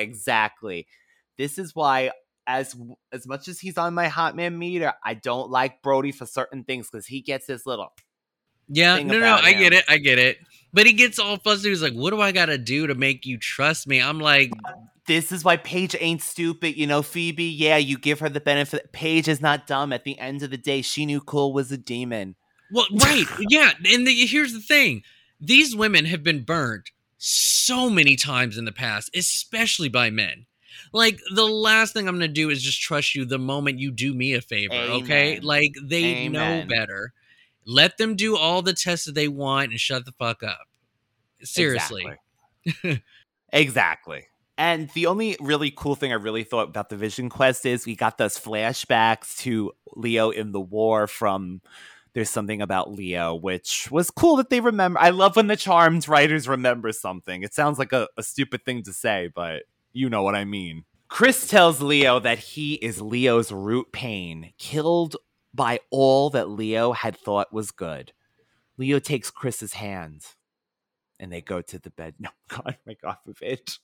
as much as he's on my hot man meter, I don't like Brody for certain things because he gets this little I get it. But he gets all fuzzy. He's like, "What do I gotta do to make you trust me?" I'm like, this is why Paige ain't stupid, Phoebe. Yeah, you give her the benefit. Paige is not dumb. At the end of the day, she knew Cole was a demon. Well, right, yeah. And here's the thing: these women have been burnt so many times in the past, especially by men. Like, the last thing I'm gonna do is just trust you the moment you do me a favor. Amen. Okay, like they know better. Let them do all the tests that they want and shut the fuck up. Seriously. Exactly. And the only really cool thing I really thought about the Vision Quest is we got those flashbacks to Leo in the war from There's Something About Leo, which was cool that they remember. I love when the Charmed writers remember something. It sounds like a stupid thing to say, but you know what I mean. Chris tells Leo that he is Leo's root pain, killed by all that Leo had thought was good. Leo takes Chris's hand, and they go to the bed. No, God, my God, move it.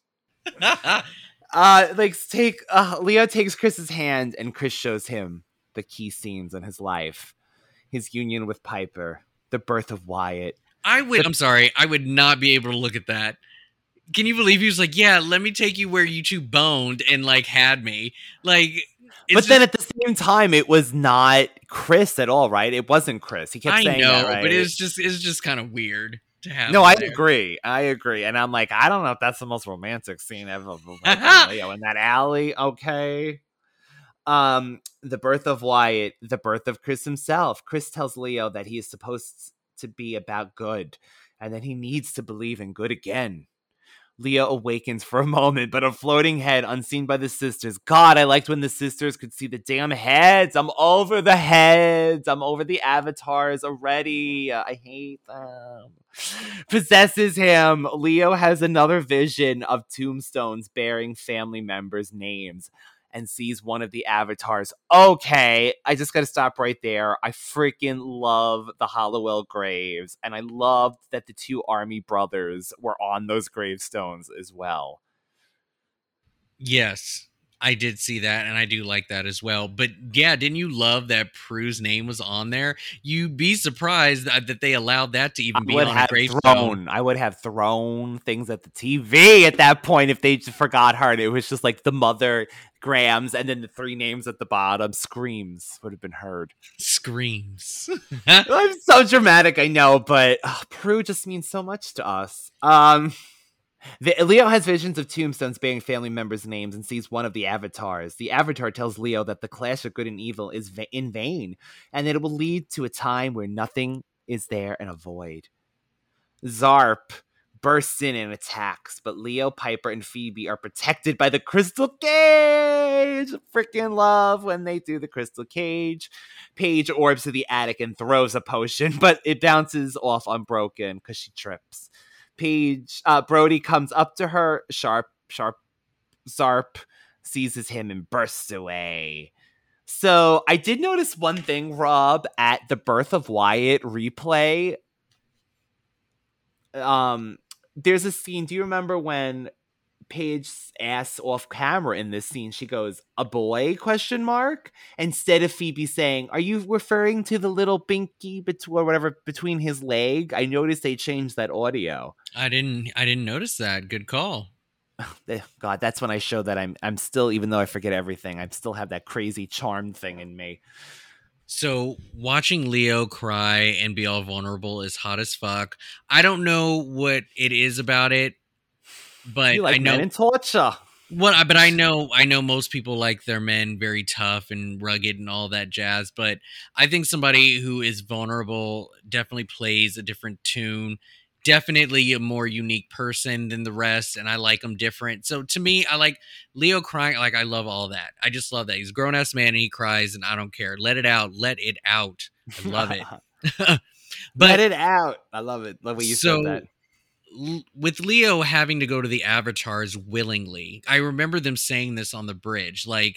Leo takes Chris's hand, and Chris shows him the key scenes in his life: his union with Piper, the birth of Wyatt. I'm sorry, I would not be able to look at that. Can you believe he was like, "Yeah, let me take you where you two boned and like had me." Like, but then at the same time, it was not Chris at all, right? It wasn't Chris. He kept saying that, right? But it's just kind of weird to have. No, I agree, and I'm like, I don't know if that's the most romantic scene ever of Leo in that alley. Okay. The birth of Wyatt, the birth of Chris himself. Chris tells Leo that he is supposed to be about good, and that he needs to believe in good again. Leo awakens for a moment, but a floating head unseen by the sisters. God, I liked when the sisters could see the damn heads. I'm over the heads. I'm over the avatars already. I hate them. Possesses him. Leo has another vision of tombstones bearing family members' names and sees one of the avatars. Okay, I just gotta stop right there. I freaking love the Hollowell graves, and I loved that the two Army brothers were on those gravestones as well. Yes, I did see that, and I do like that as well. But yeah, didn't you love that Prue's name was on there? You'd be surprised that they allowed that to even be on a gravestone. I would have thrown things at the TV at that point if they just forgot her. And it was just like the mother, Grams, and then the three names at the bottom. Screams would have been heard. Screams. I'm so dramatic, I know, but Prue just means so much to us. Leo has visions of tombstones bearing family members' names and sees one of the avatars. The avatar tells Leo that the clash of good and evil is in vain, and that it will lead to a time where nothing is there and a void. Zarp bursts in and attacks, but Leo, Piper, and Phoebe are protected by the crystal cage. Freaking love when they do the crystal cage. Paige orbs to the attic and throws a potion, but it bounces off unbroken because she trips. Brody comes up to her, Zarp seizes him and bursts away. So I did notice one thing, Rob, at the birth of Wyatt replay. There's a scene. Do you remember when Paige asks off camera in this scene? She goes, "A boy?" ? Instead of Phoebe saying, "Are you referring to the little binky between his leg?" I noticed they changed that audio. I didn't notice that. Good call. God, that's when I show that I'm still, even though I forget everything, I still have that crazy charm thing in me. So watching Leo cry and be all vulnerable is hot as fuck. I don't know what it is about it, but You I like men know in torture. but I know most people like their men very tough and rugged and all that jazz. But I think somebody who is vulnerable definitely plays a different tune. Definitely a more unique person than the rest, and I like them different. So to me, I like Leo crying. Like I love all that. I just love that he's a grown ass man and he cries, and I don't care. Let it out. Let it out. I love it. Let But it out. I love it. Love what you said so that. with Leo having to go to the avatars willingly, I remember them saying this on the bridge. Like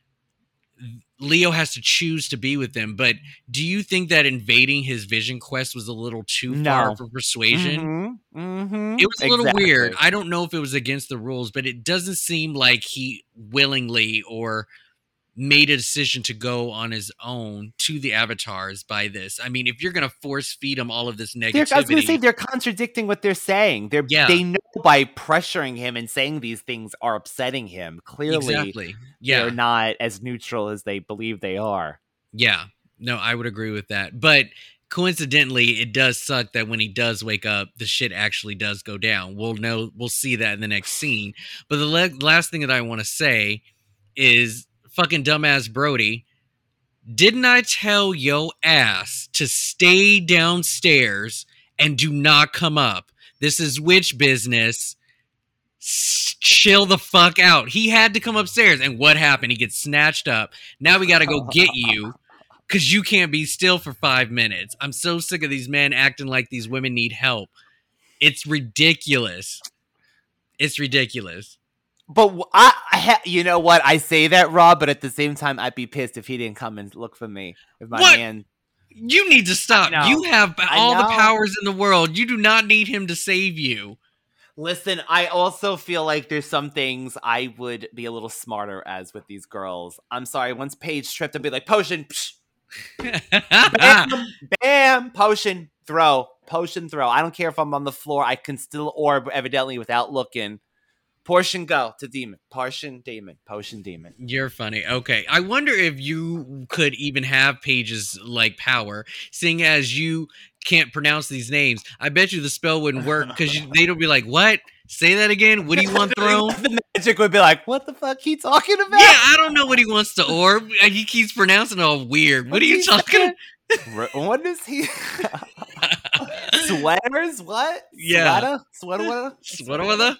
Leo has to choose to be with them. But do you think that invading his vision quest was a little too far No. for persuasion? It was a little weird. Exactly. I don't know if it was against the rules, but it doesn't seem like he willingly or made a decision to go on his own to the avatars by this. I mean, if you're going to force feed him all of this I was going to say negativity, they're contradicting what they're saying. yeah, They know by pressuring him and saying these things are upsetting him. Clearly, exactly. they're Yeah. not as neutral as they believe they are. Yeah. No, I would agree with that. But coincidentally, it does suck that when he does wake up, the shit actually does go down. We'll see that in the next scene. But the last thing that I want to say is fucking dumbass Brody. Didn't I tell yo ass to stay downstairs and do not come up? This is witch business. Chill the fuck out. He had to come upstairs. And what happened? He gets snatched up. Now we got to go get you because you can't be still for 5 minutes. I'm so sick of these men acting like these women need help. It's ridiculous. It's ridiculous. But you know what? I say that, Rob, but at the same time, I'd be pissed if he didn't come and look for me. If my What? man. You need to stop. I know. You have all the know. powers in the world. You do not need him to save you. Listen, I also feel like there's some things I would be a little smarter as with these girls. I'm sorry, once Paige tripped, I'd be like, potion, psh, bam, bam, potion, throw. I don't care if I'm on the floor. I can still orb, evidently, without looking. Portion go to demon. Potion demon. You're funny. Okay. I wonder if you could even have Paige's like power, seeing as you can't pronounce these names. I bet you the spell wouldn't work because they'd be like, what? Say that again? What do you want thrown? The magic would be like, what the fuck he talking about? Yeah, I don't know what he wants to orb. He keeps pronouncing it all weird. What are you talking about? What is he? Sweaters? What? Yeah. Sweater?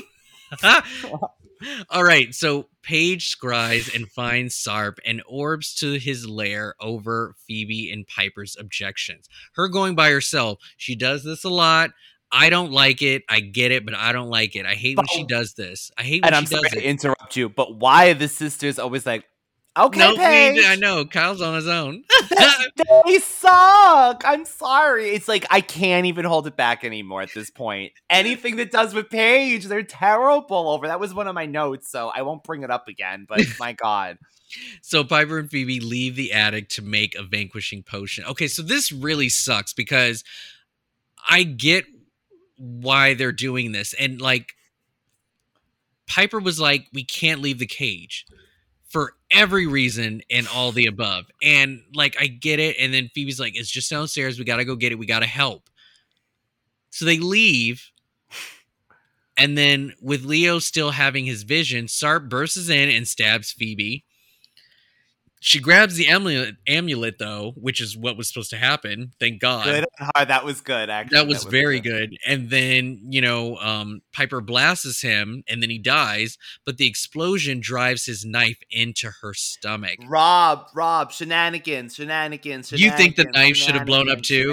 All right, so Paige scries and finds Sarp and orbs to his lair over Phoebe and Piper's objections. Her going by herself, she does this a lot. I don't like it. I get it, but I don't like it. I hate when she does this. I hate when she does it. And I'm sorry to interrupt you, but why are the sisters always like, okay, no, Paige. I know. Kyle's on his own. They suck. I'm sorry. It's like I can't even hold it back anymore at this point. Anything that does with Paige, they're terrible over. That was one of my notes, so I won't bring it up again, but my God. So Piper and Phoebe leave the attic to make a vanquishing potion. Okay, so this really sucks because I get why they're doing this. And like Piper was like, we can't leave the cage. For every reason and all the above. And like, I get it. And then Phoebe's like, it's just downstairs. We got to go get it. We got to help. So they leave. And then with Leo still having his vision, Sarp bursts in and stabs Phoebe. She grabs the amulet, though, which is what was supposed to happen. Thank God. Good. That was good, actually. That was very good. And then, Piper blasts him, and then he dies. But the explosion drives his knife into her stomach. Rob, shenanigans. You think the knife should have blown up too?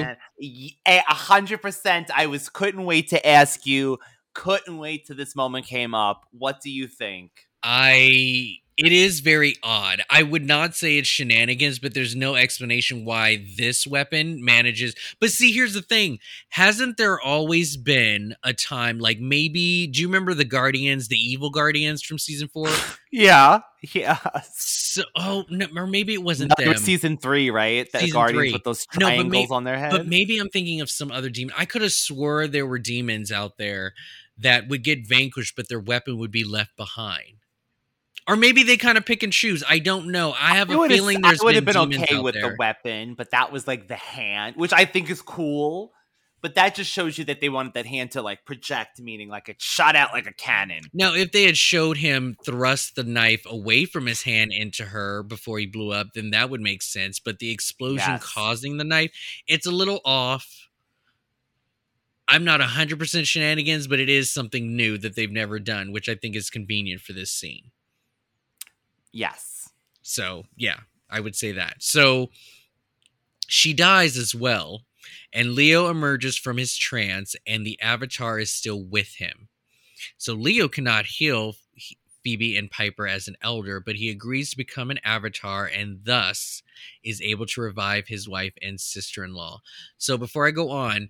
100%. I couldn't wait to ask you. Couldn't wait till this moment came up. What do you think? It is very odd. I would not say it's shenanigans, but there's no explanation why this weapon manages. But see, here's the thing. Hasn't there always been a time, like maybe, do you remember the Guardians, the evil Guardians from season 4? Yeah. So, no, or maybe it wasn't them. It was season 3, right? The Guardians with those triangles on their head. But maybe I'm thinking of some other demon. I could have swore there were demons out there that would get vanquished, but their weapon would be left behind. Or maybe they kind of pick and choose. I don't know. I have a feeling I there's would have been been demons okay out with the there. weapon, but that was like the hand, which I think is cool. But that just shows you that they wanted that hand to like project, meaning like it shot out like a cannon. Now, if they had showed him thrust the knife away from his hand into her before he blew up, then that would make sense. But the explosion Yes. causing the knife, it's a little off. I'm not 100% shenanigans, but it is something new that they've never done, which I think is convenient for this scene. Yes. So, yeah, I would say that. So, she dies as well, and Leo emerges from his trance, and the Avatar is still with him. So, Leo cannot heal Phoebe and Piper as an elder, but he agrees to become an Avatar and thus is able to revive his wife and sister-in-law. So, before I go on,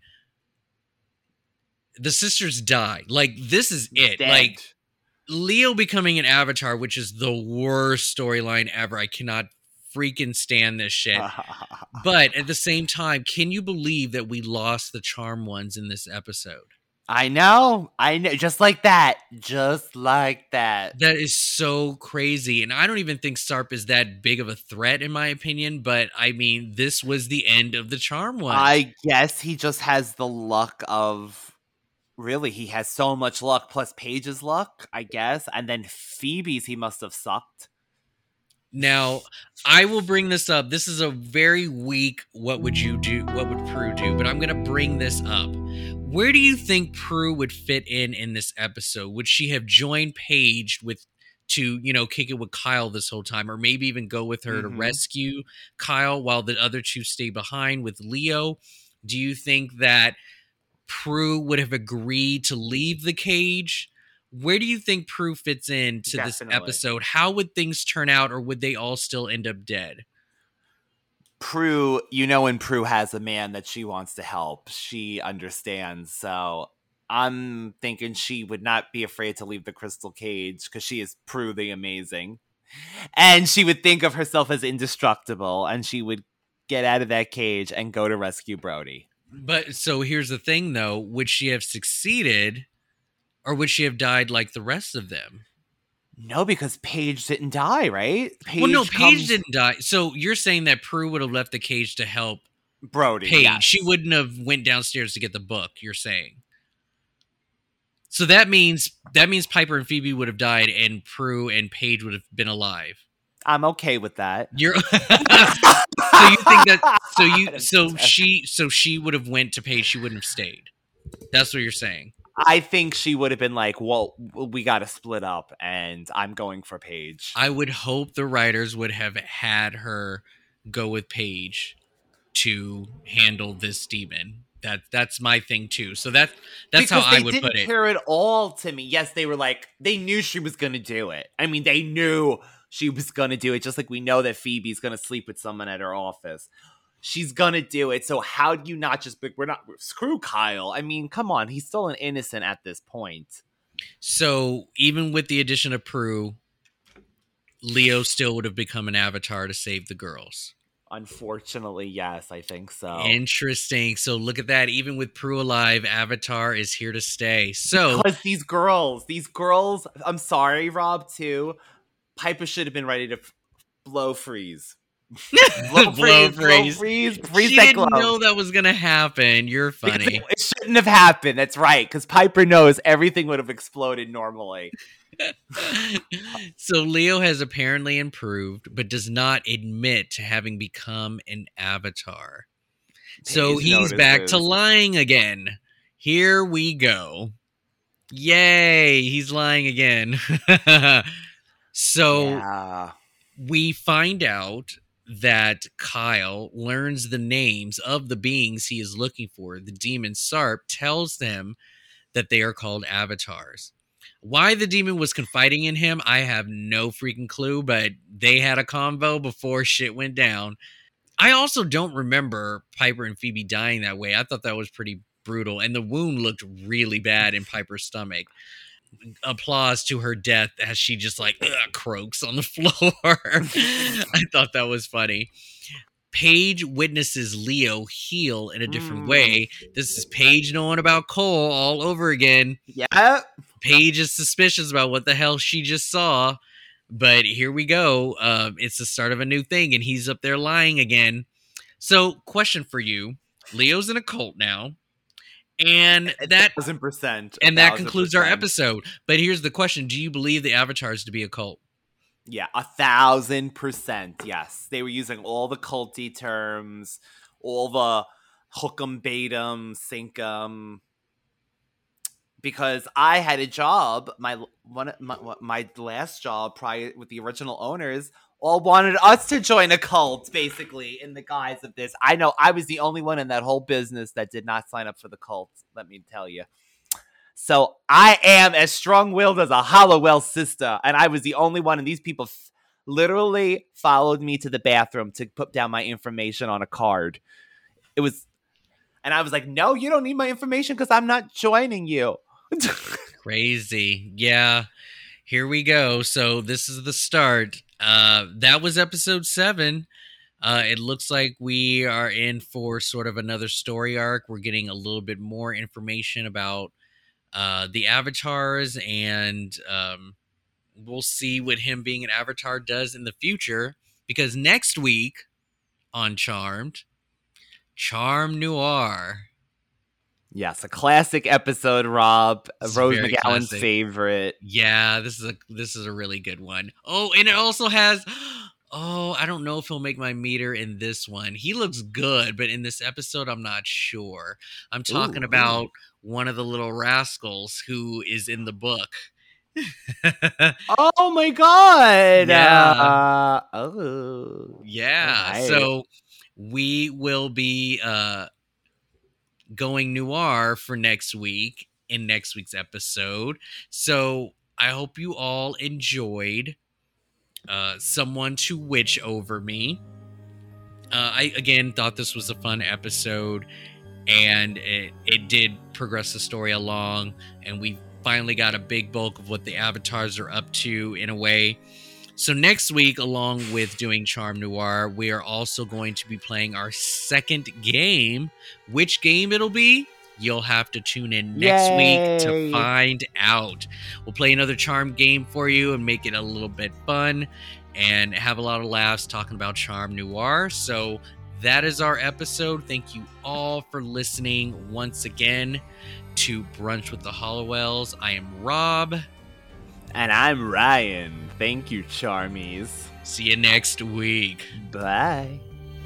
the sisters die. Like, this is it. Dead. Like, Leo becoming an Avatar, which is the worst storyline ever. I cannot freaking stand this shit. But at the same time, can you believe that we lost the Charm Ones in this episode? I know. Just like that. That is so crazy. And I don't even think Sarp is that big of a threat, in my opinion. But I mean, this was the end of the Charm Ones. I guess he just has the luck of. Really, he has so much luck, plus Paige's luck, I guess. And then Phoebe's, he must have sucked. Now, I will bring this up. This is a very weak, what would you do? What would Prue do? But I'm going to bring this up. Where do you think Prue would fit in this episode? Would she have joined Paige to kick it with Kyle this whole time? Or maybe even go with her to rescue Kyle while the other two stay behind with Leo? Do you think that Prue would have agreed to leave the cage? Where do you think Prue fits into this episode? How would things turn out, or would they all still end up dead? Prue, when Prue has a man that she wants to help, she understands. So I'm thinking she would not be afraid to leave the crystal cage because she is Prue the Amazing. And she would think of herself as indestructible, and she would get out of that cage and go to rescue Brody. But so here's the thing, though. Would she have succeeded, or would she have died like the rest of them? No, because Paige didn't die, right? Paige didn't die. So you're saying that Prue would have left the cage to help Brody. Paige. Yes. She wouldn't have went downstairs to get the book, you're saying. So that means Piper and Phoebe would have died and Prue and Paige would have been alive. I'm okay with that. You're So you think that so she would have went to Paige, she wouldn't have stayed. That's what you're saying. I think she would have been like, well, we got to split up, and I'm going for Paige. I would hope the writers would have had her go with Paige to handle this demon. That's my thing too. So that's because how I would put it. They didn't care at all to me. Yes, they were like, they knew she was going to do it. I mean, they knew she was going to do it, just like we know that Phoebe's going to sleep with someone at her office. She's gonna do it. So how do you not just screw Kyle? I mean, come on, he's still an innocent at this point. So even with the addition of Prue, Leo still would have become an Avatar to save the girls. Unfortunately, yes, I think so. Interesting. So look at that. Even with Prue alive, Avatar is here to stay. So because these girls, I'm sorry, Rob, too. Piper should have been ready to blow freeze. freeze she that didn't know that was gonna happen. You're funny. It shouldn't have happened. That's right, because Piper knows everything would have exploded normally. So Leo has apparently improved, but does not admit to having become an Avatar. So he's back to lying again. Here we go. Yay, he's lying again. So we find out that Kyle learns the names of the beings he is looking for. The demon Sarp tells them that they are called avatars. Why the demon was confiding in him, I have no freaking clue, but they had a convo before shit went down. I also don't remember Piper and Phoebe dying that way. I thought that was pretty brutal, and the wound looked really bad in Piper's stomach. Applause to her death as she just croaks on the floor. I thought that was funny. Paige witnesses Leo heal in a different way. This is Paige knowing about Cole all over again. Yeah. Paige is suspicious about what the hell she just saw. But here we go. It's the start of a new thing, and he's up there lying again. So, question for you: Leo's in a cult now, and that 1,000%. and that concludes our episode. But here's the question: do you believe the Avatars to be a cult? Yeah, 1,000%. Yes, they were using all the culty terms, all the hook 'em, bait 'em, sink 'em. Because I had a job, my last job prior with the original owners, all wanted us to join a cult, basically, in the guise of this. I know I was the only one in that whole business that did not sign up for the cult, let me tell you. So I am as strong-willed as a Hollowell sister, and I was the only one, and these people literally followed me to the bathroom to put down my information on a card. And I was like, no, you don't need my information because I'm not joining you. Crazy. Yeah. Here we go. So this is the start. That was episode 7. It looks like we are in for sort of another story arc. We're getting a little bit more information about the avatars, and we'll see what him being an avatar does in the future. Because next week on Charmed, Charm Noir. Yes, a classic episode, Rob. Rose McGowan's classic. Favorite. Yeah, this is a really good one. Oh, and it also has I don't know if he'll make my meter in this one. He looks good, but in this episode I'm not sure. I'm talking about one of the little rascals who is in the book. Oh my god. Yeah. Yeah. Right. So we will be going noir for next week in next week's episode. So I hope you all enjoyed Someone to Witch Over Me. I again thought this was a fun episode, and it did progress the story along, and we finally got a big bulk of what the avatars are up to in a way. So next week, along with doing Charm Noir, we are also going to be playing our second game. Which game it'll be, you'll have to tune in next week to find out. We'll play another Charm game for you and make it a little bit fun and have a lot of laughs talking about Charm Noir. So that is our episode. Thank you all for listening once again to Brunch with the Hollowells. I am Rob. And I'm Ryan. Thank you, Charmies. See you next week. Bye.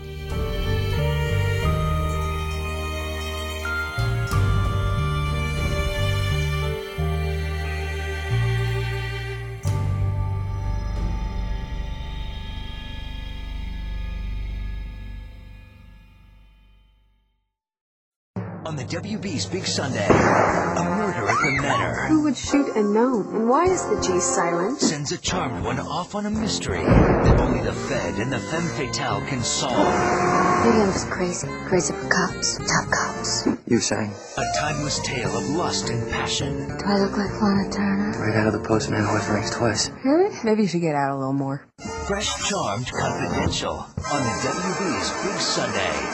On the WB's Big Sunday, a murder at the manor. Who would shoot a gnome? And why is the G silent? Sends a charmed one off on a mystery that only the Fed and the femme fatale can solve. Maybe I'm just crazy. Crazy for cops. Top cops. You sang. A timeless tale of lust and passion. Do I look like Lana Turner? Right out of the Postman always rings twice. Really? Maybe you should get out a little more. Fresh Charmed Confidential on the WB's Big Sunday.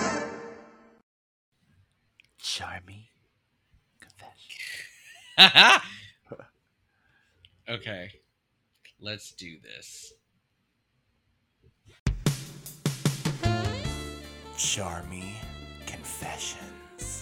Charmy confession. Okay, let's do this. Charmy confessions.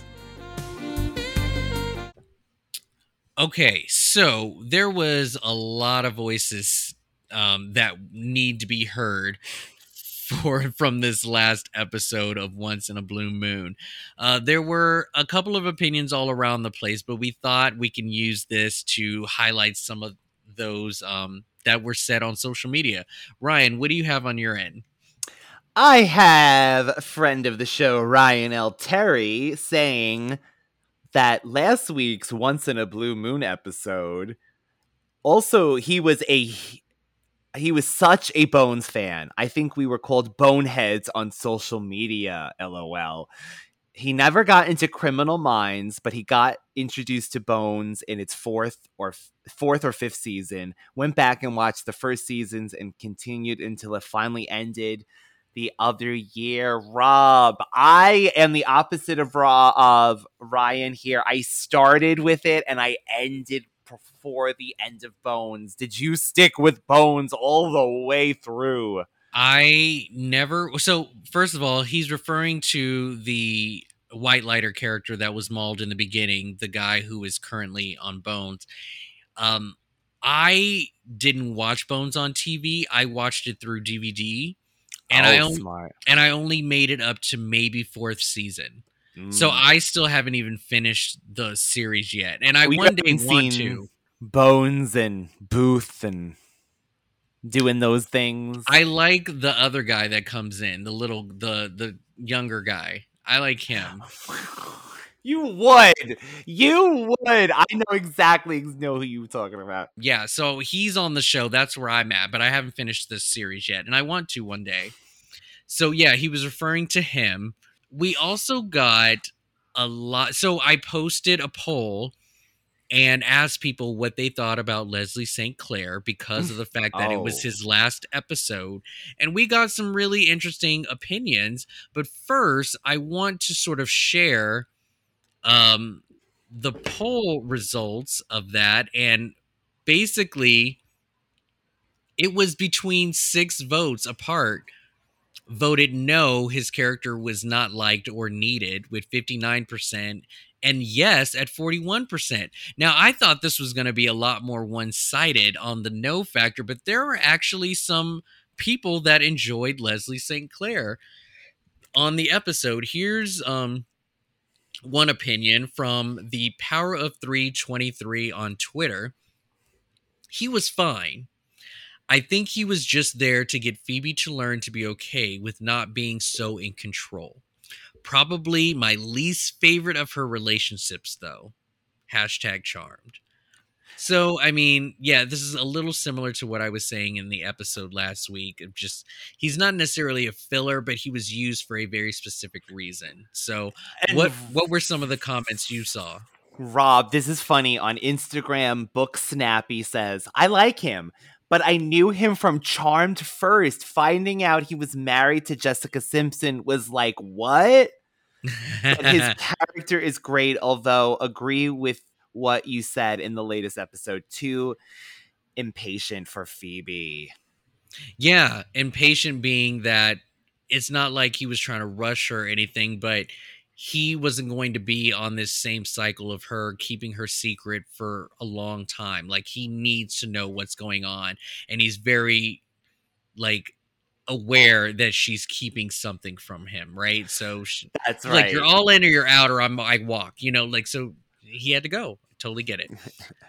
Okay, so there was a lot of voices that need to be heard from this last episode of Once in a Blue Moon. There were a couple of opinions all around the place, but we thought we can use this to highlight some of those that were said on social media. Ryan, what do you have on your end? I have a friend of the show, Ryan L. Terry, saying that last week's Once in a Blue Moon episode, also he was such a Bones fan. I think we were called Boneheads on social media, LOL. He never got into Criminal Minds, but he got introduced to Bones in its fourth or fifth season, went back and watched the first seasons and continued until it finally ended the other year. Rob, I am the opposite of Ryan here. I started with it and I ended before the end of Bones? Did you stick with Bones all the way through? I never. So, first of all, he's referring to the White Lighter character that was mauled in the beginning, the guy who is currently on Bones. I didn't watch Bones on TV. I watched it through DVD, and Smart. I only made it up to maybe 4th season. So I still haven't even finished the series yet, and I one day want to. Bones and Booth and doing those things. I like the other guy that comes in, the younger guy. I like him. You would. I know who you're talking about. Yeah, so he's on the show. That's where I'm at, but I haven't finished this series yet, and I want to one day. So yeah, he was referring to him. We also got a lot. So I posted a poll and asked people what they thought about Leslie St. Clair because of the fact that it was his last episode. And we got some really interesting opinions. But first, I want to sort of share the poll results of that. And basically, it was between 6 votes apart. Voted no, his character was not liked or needed with 59%, and yes at 41%. Now, I thought this was going to be a lot more one-sided on the no factor, but there were actually some people that enjoyed Leslie St. Clair on the episode. Here's one opinion from the Power of 323 on Twitter. He was fine. I think he was just there to get Phoebe to learn to be okay with not being so in control. Probably my least favorite of her relationships, though. #charmed. So, I mean, yeah, this is a little similar to what I was saying in the episode last week. Of just, he's not necessarily a filler, but he was used for a very specific reason. So, what were some of the comments you saw? Rob, this is funny. On Instagram, Book Snappy says, I like him, but I knew him from Charmed first. Finding out he was married to Jessica Simpson was like, what? But his character is great, although agree with what you said in the latest episode. Too impatient for Phoebe. Yeah, impatient being that it's not like he was trying to rush her or anything, but he wasn't going to be on this same cycle of her keeping her secret for a long time. Like, he needs to know what's going on, and he's very aware that she's keeping something from him, right? So that's right. Like, you're all in or you're out, or I walk, so he had to go. Totally get it.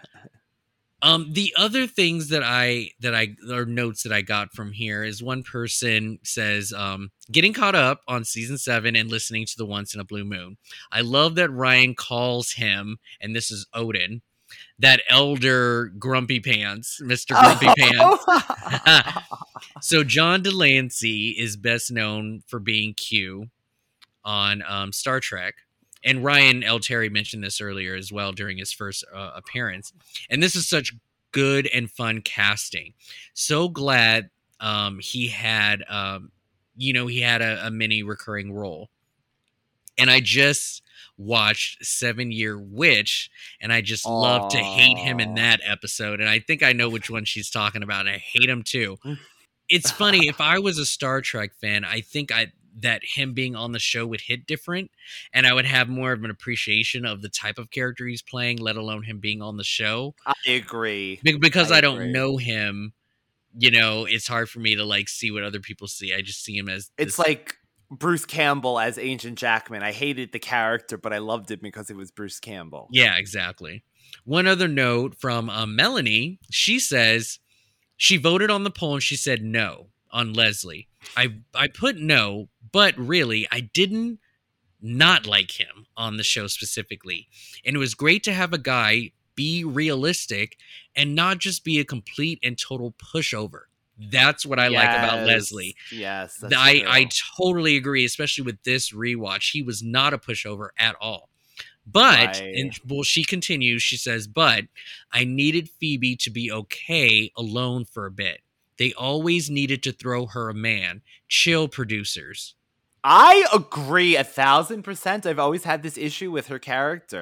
The other things or notes that I got from here is one person says, getting caught up on season 7 and listening to the Once in a Blue Moon. I love that Ryan calls him, and this is Odin, that elder Grumpy Pants, Mr. Grumpy Pants. So John Delancey is best known for being Q on Star Trek. And Ryan L. Terry mentioned this earlier as well during his first appearance. And this is such good and fun casting. So glad he had, he had a mini recurring role. And I just watched 7-Year Witch, and I just love to hate him in that episode. And I think I know which one she's talking about. And I hate him too. It's funny. If I was a Star Trek fan, I think that him being on the show would hit different, and I would have more of an appreciation of the type of character he's playing, let alone him being on the show. I agree. Because I don't know him, it's hard for me to see what other people see. I just see him as it's like Bruce Campbell as Agent Jackman. I hated the character, but I loved it because it was Bruce Campbell. Yeah, exactly. One other note from Melanie. She says she voted on the poll and she said no on Leslie. I put no, but really, I didn't not like him on the show specifically. And it was great to have a guy be realistic and not just be a complete and total pushover. That's what I like about Leslie. Yes, I totally agree, especially with this rewatch. He was not a pushover at all. But, she continues, she says, but I needed Phoebe to be okay alone for a bit. They always needed to throw her a man. Chill, producers. I agree 1,000%. I've always had this issue with her character.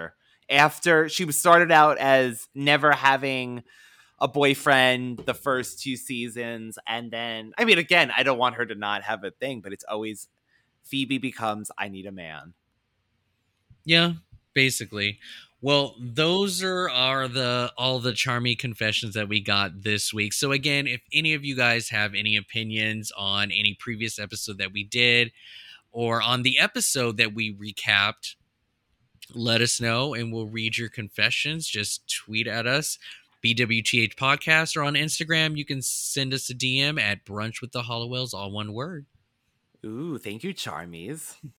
after she was started out as never having a boyfriend the first 2 seasons, and then, I mean, again, I don't want her to not have a thing, but it's always Phoebe becomes, I need a man. Yeah, basically. Well, those are all the charming confessions that we got this week. So again, if any of you guys have any opinions on any previous episode that we did, or on the episode that we recapped, let us know and we'll read your confessions. Just tweet at us, BWTH Podcast, or on Instagram, you can send us a DM at Brunch with the Hollowells, all one word. Ooh, thank you, Charmies.